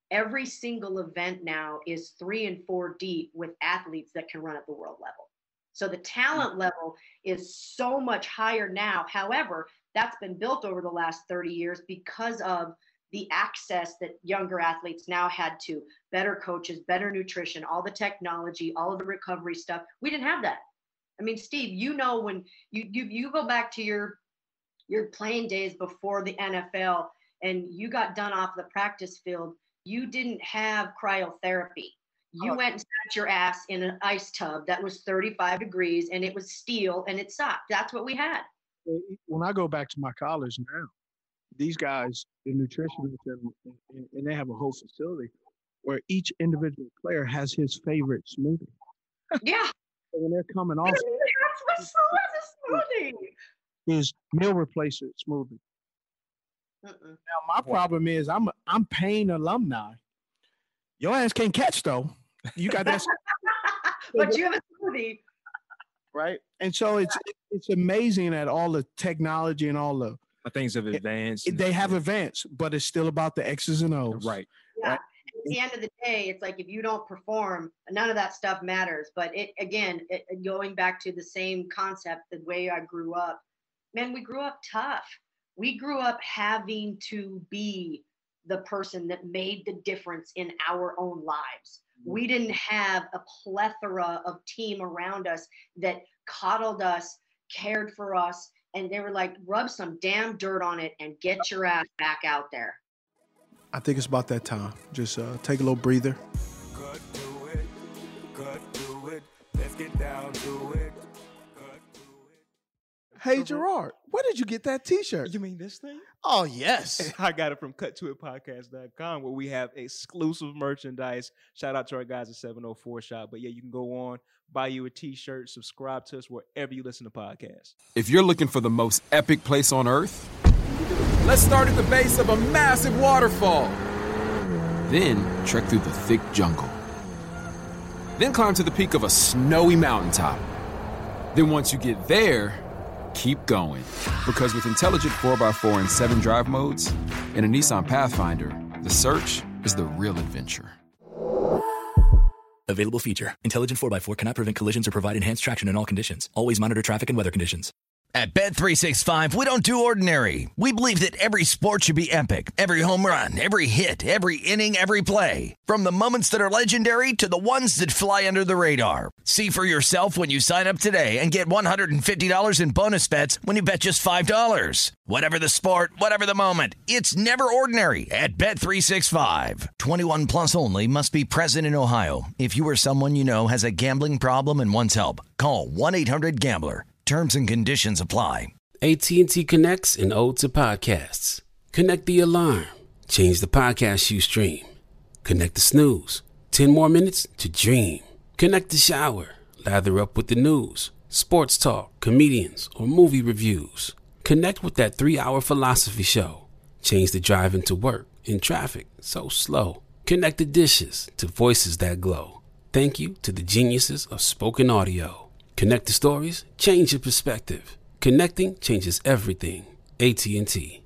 every single event now is three and four deep with athletes that can run at the world level. So the talent level is so much higher now. However, that's been built over the last thirty years because of the access that younger athletes now had to better coaches, better nutrition, all the technology, all of the recovery stuff. We didn't have that. I mean, Steve, you know, when you you you go back to your your playing days before the N F L and you got done off the practice field, you didn't have cryotherapy. You went and sat your ass in an ice tub that was thirty-five degrees and it was steel and it sucked. That's what we had. When I go back to my college now, these guys, the nutritionists, and, and, and they have a whole facility where each individual player has his favorite smoothie. Yeah. So when they're coming off, That's what's a smoothie. Is meal replacement smoothie. Mm-mm. Now my problem is I'm I'm paying alumni. Your ass can't catch though. You got that, but you have a smoothie, right? And so it's it's amazing that all the technology and all the things have advanced. They have advanced, but it's still about the X's and O's, right? Yeah. Right? At the end of the day, it's like if you don't perform, none of that stuff matters. But it again, it, going back to the same concept, the way I grew up, man, we grew up tough. We grew up having to be the person that made the difference in our own lives. We didn't have a plethora of team around us that coddled us, cared for us, and they were like, rub some damn dirt on it and get your ass back out there. I think it's about that time. Just uh, take a little breather. Cut to it, cut to it, let's get down to it. Hey, Gerard, where did you get that T-shirt? You mean this thing? Oh, yes. I got it from cut to it podcast dot com where we have exclusive merchandise. Shout out to our guys at seven oh four Shop. But yeah, you can go on, buy you a T-shirt, subscribe to us wherever you listen to podcasts. If you're looking for the most epic place on earth, let's start at the base of a massive waterfall. Then trek through the thick jungle. Then climb to the peak of a snowy mountaintop. Then once you get there, keep going. Because with intelligent four by four and seven drive modes and a Nissan Pathfinder, the search is the real adventure. Available feature. Intelligent four by four cannot prevent collisions or provide enhanced traction in all conditions. Always monitor traffic and weather conditions. At Bet three sixty-five, we don't do ordinary. We believe that every sport should be epic. Every home run, every hit, every inning, every play. From the moments that are legendary to the ones that fly under the radar. See for yourself when you sign up today and get one hundred fifty dollars in bonus bets when you bet just five dollars. Whatever the sport, whatever the moment, it's never ordinary at Bet three sixty-five. twenty-one plus only. Must be present in Ohio. If you or someone you know has a gambling problem and wants help, call one eight hundred gambler. Terms and conditions apply. A T and T connects an ode to podcasts. Connect the alarm. Change the podcast you stream. Connect the snooze. Ten more minutes to dream. Connect the shower. Lather up with the news, sports talk, comedians, or movie reviews. Connect with that three-hour philosophy show. Change the drive into work in traffic so slow. Connect the dishes to voices that glow. Thank you to the geniuses of spoken audio. Connect the stories, change your perspective. Connecting changes everything. A T and T.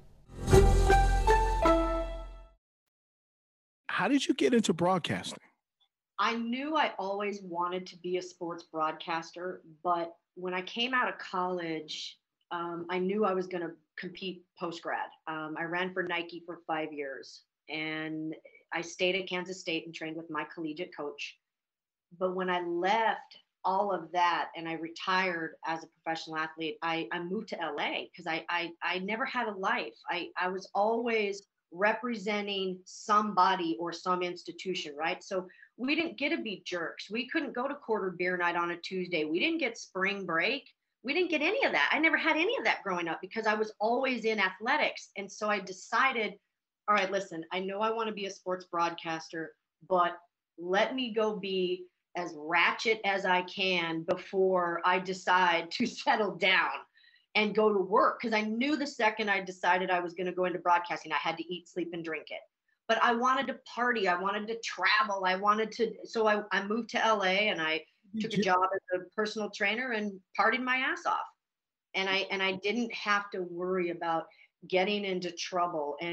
How did you get into broadcasting? I knew I always wanted to be a sports broadcaster, but when I came out of college, um, I knew I was going to compete post-grad. Um, I ran for Nike for five years, and I stayed at Kansas State and trained with my collegiate coach. But when I left all of that and I retired as a professional athlete, I, I moved to L A because I, I I never had a life. I, I was always representing somebody or some institution, right? So we didn't get to be jerks. We couldn't go to quarter beer night on a Tuesday. We didn't get spring break. We didn't get any of that. I never had any of that growing up because I was always in athletics. And so I decided, all right, listen, I know I want to be a sports broadcaster, but let me go be as ratchet as I can before I decide to settle down and go to work. Because I knew the second I decided I was going to go into broadcasting, I had to eat, sleep, and drink it. But I wanted to party. I wanted to travel. I wanted to. So I, I moved to L A and I took a job as a personal trainer and partied my ass off. And I and I didn't have to worry about getting into trouble. And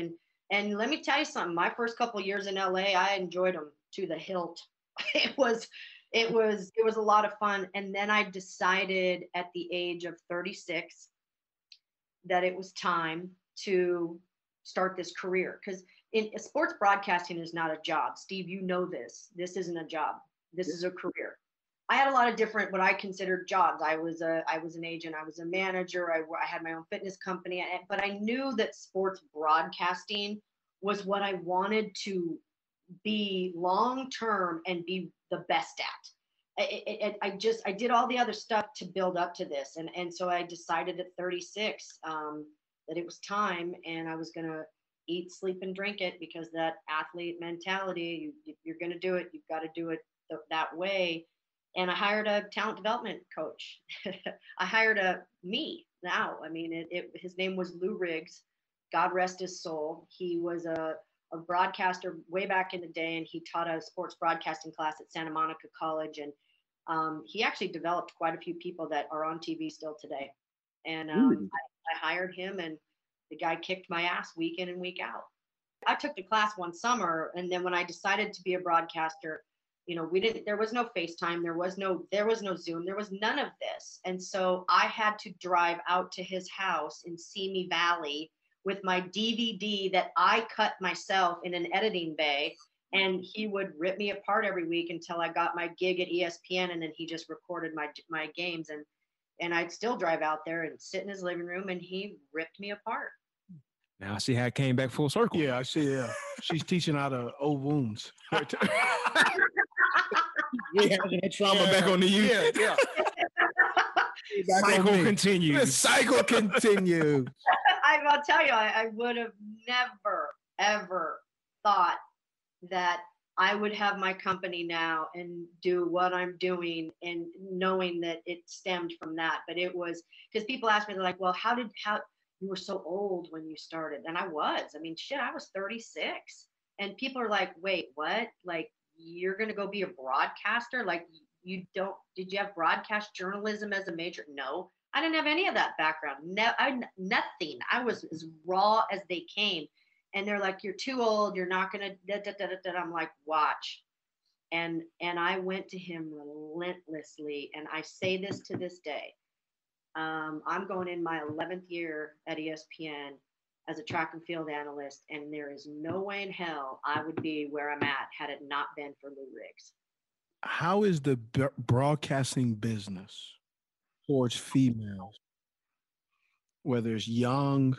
And let me tell you something, my first couple years in L A, I enjoyed them to the hilt. It was, it was, it was a lot of fun. And then I decided at the age of thirty-six that it was time to start this career. Because in sports broadcasting is not a job. Steve, you know this. This isn't a job. This is a career. I had a lot of different, what I considered jobs. I was a, I was an agent. I was a manager. I, I had my own fitness company. But I knew that sports broadcasting was what I wanted to be long-term and be the best at. I, I, I just, I did all the other stuff to build up to this. And, and so I decided at thirty-six um, that it was time, and I was going to eat, sleep, and drink it, because that athlete mentality, you, you're going to do it. You've got to do it th- that way. And I hired a talent development coach. I hired a me now. I mean, it, it, his name was Lou Riggs. God rest his soul. He was a, a broadcaster way back in the day, and he taught a sports broadcasting class at Santa Monica College. And um, he actually developed quite a few people that are on T V still today. And um, I, I hired him, and the guy kicked my ass week in and week out. I took the class one summer, and then when I decided to be a broadcaster, you know, we didn't, there was no FaceTime. There was no, there was no Zoom. There was none of this. And so I had to drive out to his house in Simi Valley with my D V D that I cut myself in an editing bay. And he would rip me apart every week until I got my gig at E S P N. And then he just recorded my, my games. And, and I'd still drive out there and sit in his living room, and he ripped me apart. Now I see how it came back full circle. Yeah, I see. Yeah, she's teaching out of old wounds. We having that trauma yeah, back on the youth. Yeah, yeah. Cycle continues. The cycle continues. I will tell you, I, I would have never, ever thought that I would have my company now and do what I'm doing, and knowing that it stemmed from that. But it was because people ask me, they're like, well, how did, how, you were so old when you started. And I was, I mean, shit, I was thirty-six. And people are like, wait, what? Like, you're going to go be a broadcaster? Like, you don't, did you have broadcast journalism as a major? No, I didn't have any of that background. No, I, nothing. I was as raw as they came. And they're like, you're too old. You're not going to, I'm like, watch. And, and I went to him relentlessly. And I say this to this day. Um, I'm going in my eleventh year at E S P N as a track and field analyst, and there is no way in hell I would be where I'm at had it not been for Lou Riggs. How is the b- broadcasting business towards females, whether it's young?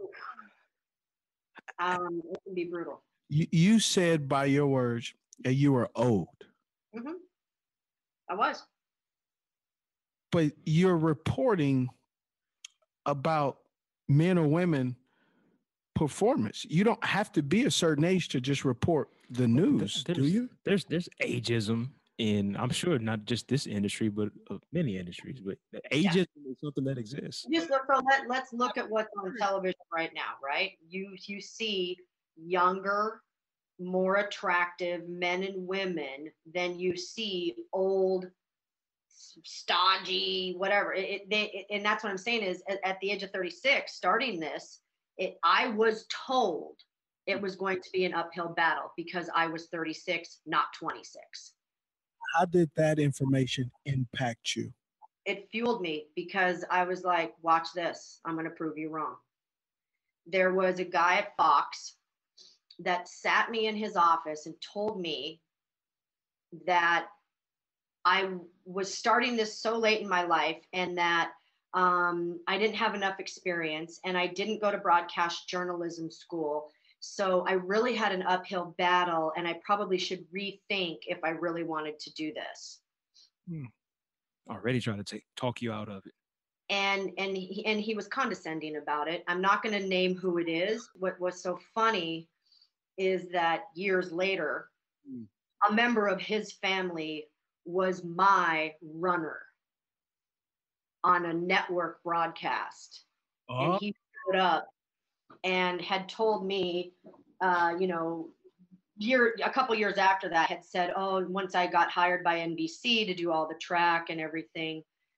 Um, it can be brutal. You, you said by your words that you were old. Mm-hmm. I was. But you're reporting about men or women performance. You don't have to be a certain age to just report the news, there's, do you? There's there's ageism in, I'm sure, not just this industry, but uh, many industries. But ageism yeah. is something that exists. Just look, so let, let's look at what's on television right now, right? You you see younger, more attractive men and women than you see old, stodgy, whatever. It, it, they, it, and that's what I'm saying is at, at the age of thirty-six, starting this, it, I was told it was going to be an uphill battle because I was thirty-six, not twenty-six. How did that information impact you? It fueled me because I was like, watch this. I'm going to prove you wrong. There was a guy at Fox that sat me in his office and told me that I was starting this so late in my life, and that um, I didn't have enough experience, and I didn't go to broadcast journalism school. So I really had an uphill battle, and I probably should rethink if I really wanted to do this. Hmm. Already trying to take, talk you out of it. And and he, and he was condescending about it. I'm not going to name who it is. What was so funny is that years later, hmm. a member of his family was my runner on a network broadcast. Oh. And he showed up and had told me, uh, you know, year a couple years after that, had said, oh, once I got hired by N B C to do all the track and everything,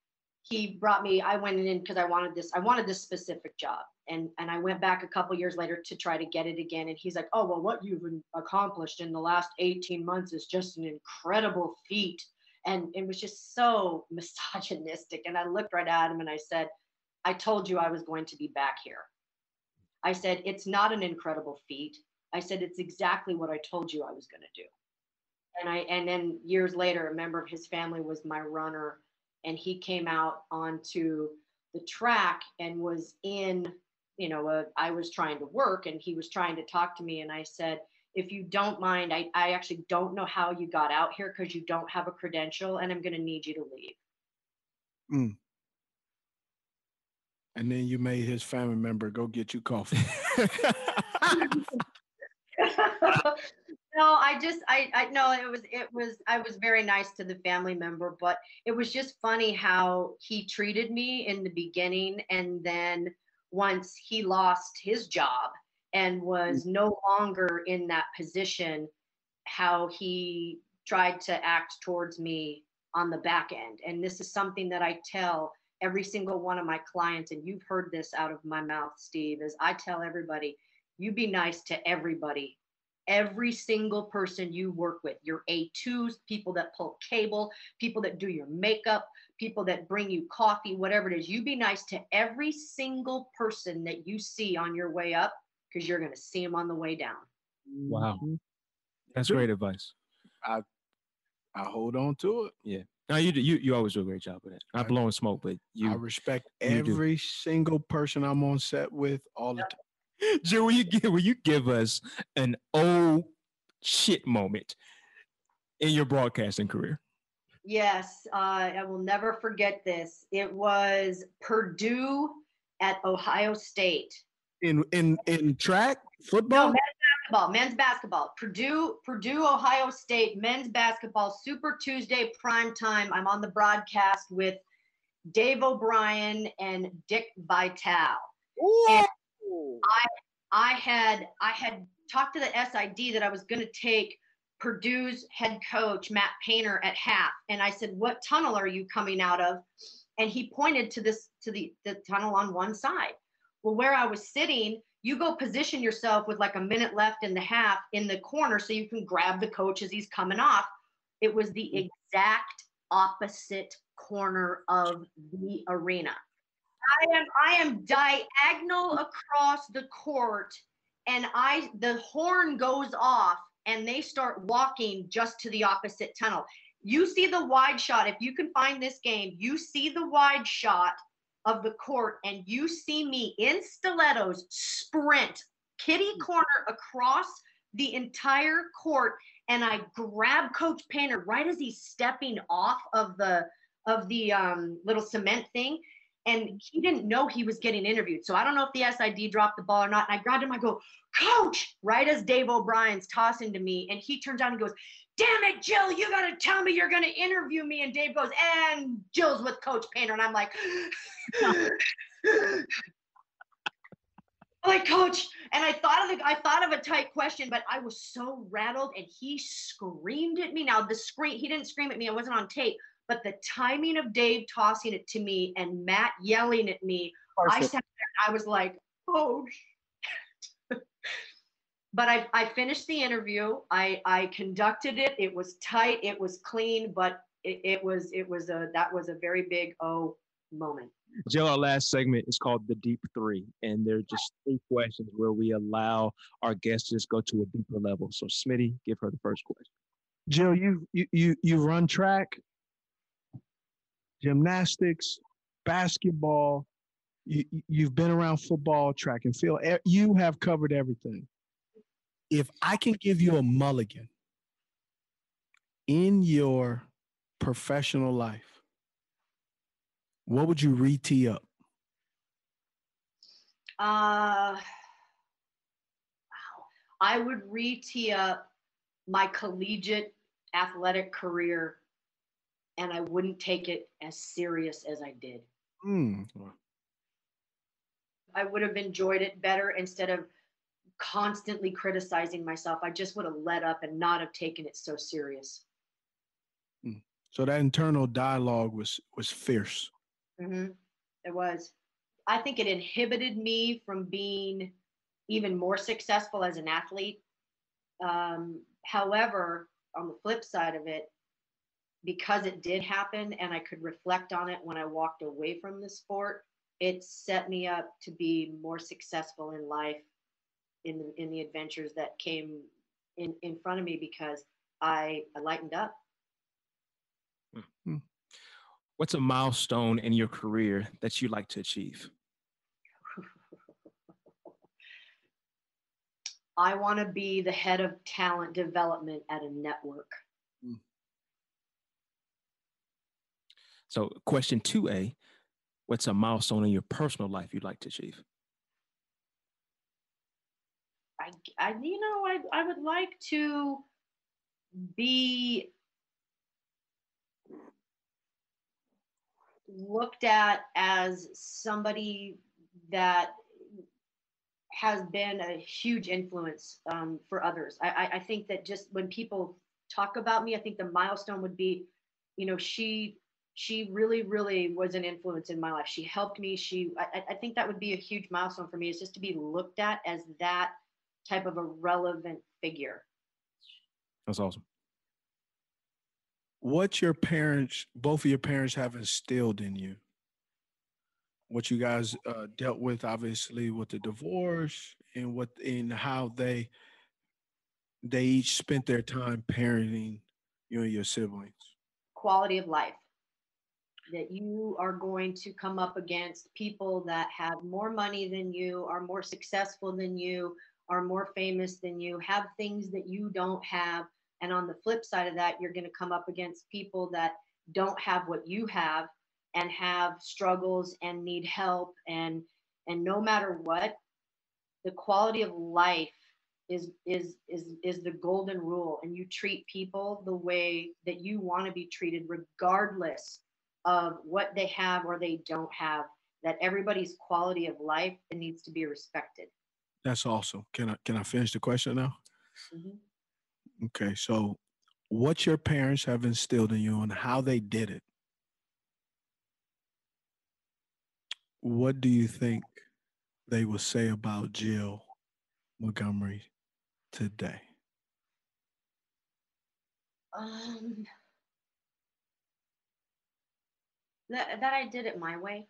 he brought me, I went in because I wanted this, I wanted this specific job. And, and I went back a couple years later to try to get it again. And he's like, oh, well, what you've accomplished in the last eighteen months is just an incredible feat. And it was just so misogynistic. And I looked right at him and I said, I told you I was going to be back here. I said, it's not an incredible feat. I said, it's exactly what I told you I was going to do. And I, and then years later, a member of his family was my runner, and he came out onto the track and was in, you know, a, I was trying to work and he was trying to talk to me. And I said, if you don't mind, I, I actually don't know how you got out here because you don't have a credential and I'm going to need you to leave. Mm. And then you made his family member go get you coffee. No, I just, I, I no, it was, it was, I was very nice to the family member, but it was just funny how he treated me in the beginning. And then once he lost his job and was no longer in that position, how he tried to act towards me on the back end. And this is something that I tell every single one of my clients, and you've heard this out of my mouth, Steve, is I tell everybody, you be nice to everybody. Every single person you work with, your A twos, people that pull cable, people that do your makeup, people that bring you coffee, whatever it is, you be nice to every single person that you see on your way up, because you're going to see them on the way down. Wow. That's great advice. I I hold on to it. Yeah. No, you do, you you always do a great job with it. Not blowing smoke, but you. I respect you do. every single person I'm on set with all the time. Jill, will you give will you give us an oh shit moment in your broadcasting career? Yes, uh, I will never forget this. It was Purdue at Ohio State. In in in track, football? No, men's basketball. Men's basketball. Purdue, Purdue, Ohio State, men's basketball, Super Tuesday prime time. I'm on the broadcast with Dave O'Brien and Dick Vitale. And I I had I had talked to the S I D that I was going to take Purdue's head coach Matt Painter at half, and I said, "What tunnel are you coming out of?" And he pointed to this to the the tunnel on one side. Well, where I was sitting, you go position yourself with like a minute left in the half in the corner so you can grab the coach as he's coming off. It was the exact opposite corner of the arena. I am I am diagonal across the court, and I the horn goes off and they start walking just to the opposite tunnel. You see the wide shot. If you can find this game, you see the wide shot of the court and you see me in stilettos sprint kitty corner across the entire court, and I grab Coach Painter right as he's stepping off of the of the um, little cement thing. And he didn't know he was getting interviewed. So I don't know if the S I D dropped the ball or not. And I grabbed him. I go, "Coach," right as Dave O'Brien's tossing to me. And he turns on and goes, "Damn it, Jill, you got to tell me you're going to interview me." And Dave goes, "And Jill's with Coach Painter." And I'm like, like, "Coach." And I thought of the, I thought of a tight question, but I was so rattled. And he screamed at me. Now the scream, he didn't scream at me. I wasn't on tape. But the timing of Dave tossing it to me and Matt yelling at me, Perfect. I sat there and I was like, "Oh, shit." But I, I finished the interview. I, I conducted it. It was tight. It was clean. But it, it was it was a that was a very big oh moment. Jill, our last segment is called the Deep Three, and they're just three questions where we allow our guests to just go to a deeper level. So, Smitty, give her the first question. Jill, you you you, you run track, gymnastics, basketball, you, you've been around football, track and field. You have covered everything. If I can give you a mulligan in your professional life, what would you re-tee up? Uh, wow. I would re-tee up my collegiate athletic career, and I wouldn't take it as serious as I did. Mm. I would have enjoyed it better instead of constantly criticizing myself. I just would have let up and not have taken it so serious. Mm. So that internal dialogue was was fierce. Mm-hmm. It was. I think it inhibited me from being even more successful as an athlete. Um, however, on the flip side of it, because it did happen and I could reflect on it when I walked away from the sport, it set me up to be more successful in life, in the, in the adventures that came in, in front of me, because I, I lightened up. Mm-hmm. What's a milestone in your career that you like to achieve? I want to be the head of talent development at a network. So question two A, what's a milestone in your personal life you'd like to achieve? I, I you know, I, I would like to be looked at as somebody that has been a huge influence um, for others. I, I, I think that just when people talk about me, I think the milestone would be, you know, she she really, really was an influence in my life. She helped me. She, I, I think that would be a huge milestone for me, is just to be looked at as that type of a relevant figure. That's awesome. What your parents, both of your parents, have instilled in you? What you guys uh, dealt with, obviously, with the divorce, and what in how they they each spent their time parenting you and your siblings. Quality of life. That you are going to come up against people that have more money than you, are more successful than you, are more famous than you, have things that you don't have. And on the flip side of that, you're going to come up against people that don't have what you have and have struggles and need help. And, and no matter what, the quality of life is, is, is, is the golden rule. And you treat people the way that you want to be treated, regardless of what they have or they don't have. That everybody's quality of life, it needs to be respected. That's awesome. Can I can I finish the question now? Mm-hmm. Okay, so what your parents have instilled in you and how they did it, what do you think they will say about Jill Montgomery today? Um, that, that I did it my way.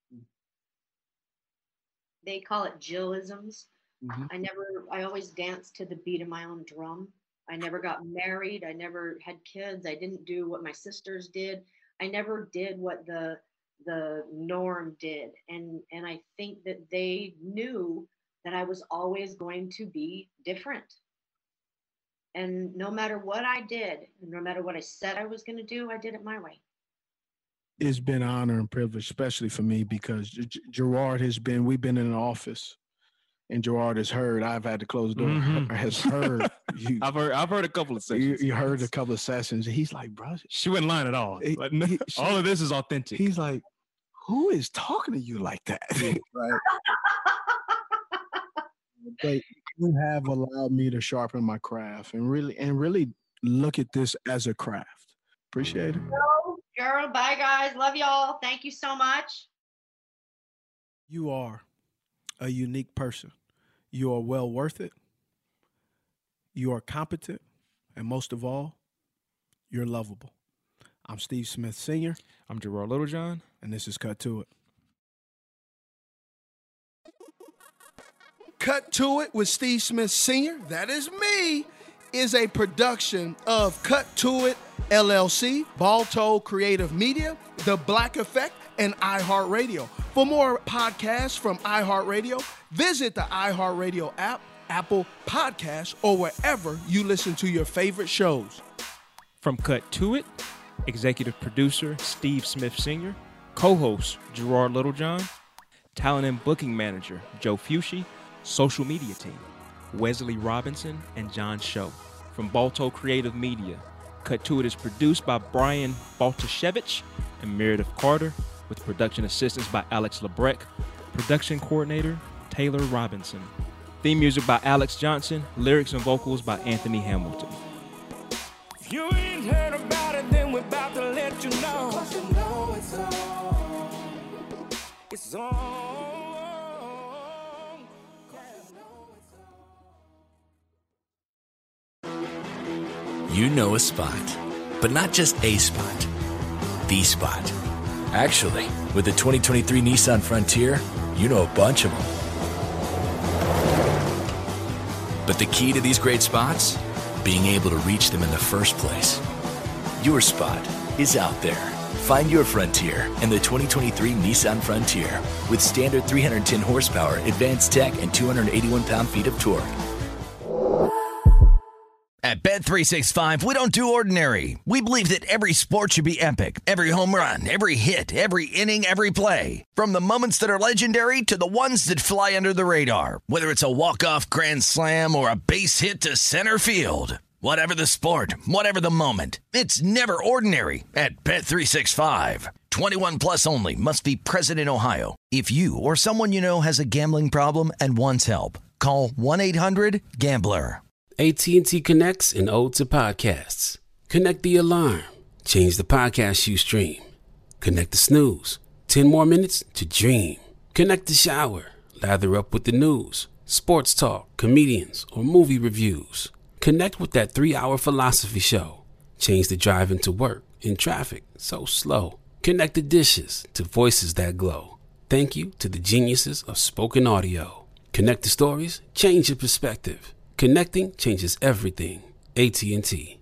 They call it Jillisms. Mm-hmm. I never, I always danced to the beat of my own drum. I never got married. I never had kids. I didn't do what my sisters did. I never did what the the norm did. And and I think that they knew that I was always going to be different. And no matter what I did, no matter what I said I was going to do, I did it my way. It's been an honor and privilege, especially for me, because G- Gerard has been, we've been in an office, and Gerard has heard, I've had to close the door, Mm-hmm. has heard you. I've heard I've heard a couple of You, sessions. you heard a couple of sessions. He's like, bro, She wouldn't line at all. He- But no, he- all of this is authentic. he's like, who is talking to you like that? Right. But you have allowed me to sharpen my craft and really and really look at this as a craft. Appreciate it. Gerald, bye guys. Love y'all. Thank you so much. You are a unique person. You are well worth it. You are competent. And most of all, you're lovable. I'm Steve Smith Senior I'm Gerard Littlejohn. And this is Cut To It. Cut To It with Steve Smith Senior, that is me, is a production of Cut To It, L L C, Balto Creative Media, The Black Effect, and iHeartRadio. For more podcasts from iHeartRadio, visit the iHeartRadio app, Apple Podcasts, or wherever you listen to your favorite shows. From Cut To It, executive producer Steve Smith Senior, co-host Gerard Littlejohn, talent and booking manager Joe Fucci, social media team Wesley Robinson and John Show. From Balto Creative Media, Cut To It is produced by Brian Baltashevich and Meredith Carter, with production assistance by Alex Lebrecht, production coordinator Taylor Robinson. Theme music by Alex Johnson, lyrics and vocals by Anthony Hamilton. If you ain't heard about it, then we're about to let you know. 'Cause you know it's on. It's on. You know a spot, but not just a spot, the spot. Actually, with the twenty twenty-three Nissan Frontier, you know a bunch of them. But the key to these great spots? Being able to reach them in the first place. Your spot is out there. Find your Frontier in the twenty twenty-three Nissan Frontier with standard three hundred ten horsepower, advanced tech, and two hundred eighty-one pound-feet of torque. At Bet three sixty-five, we don't do ordinary. We believe that every sport should be epic. Every home run, every hit, every inning, every play. From the moments that are legendary to the ones that fly under the radar. Whether it's a walk-off grand slam or a base hit to center field. Whatever the sport, whatever the moment, it's never ordinary at Bet three sixty-five. twenty-one plus only. Must be present in Ohio. If you or someone you know has a gambling problem and wants help, call one eight hundred gambler. A T and T connects an ode to podcasts. Connect the alarm. Change the podcast you stream. Connect the snooze. ten more minutes to dream. Connect the shower. Lather up with the news, sports talk, comedians, or movie reviews. Connect with that three-hour philosophy show. Change the drive into work in traffic so slow. Connect the dishes to voices that glow. Thank you to the geniuses of spoken audio. Connect the stories. Change your perspective. Connecting changes everything. A T and T.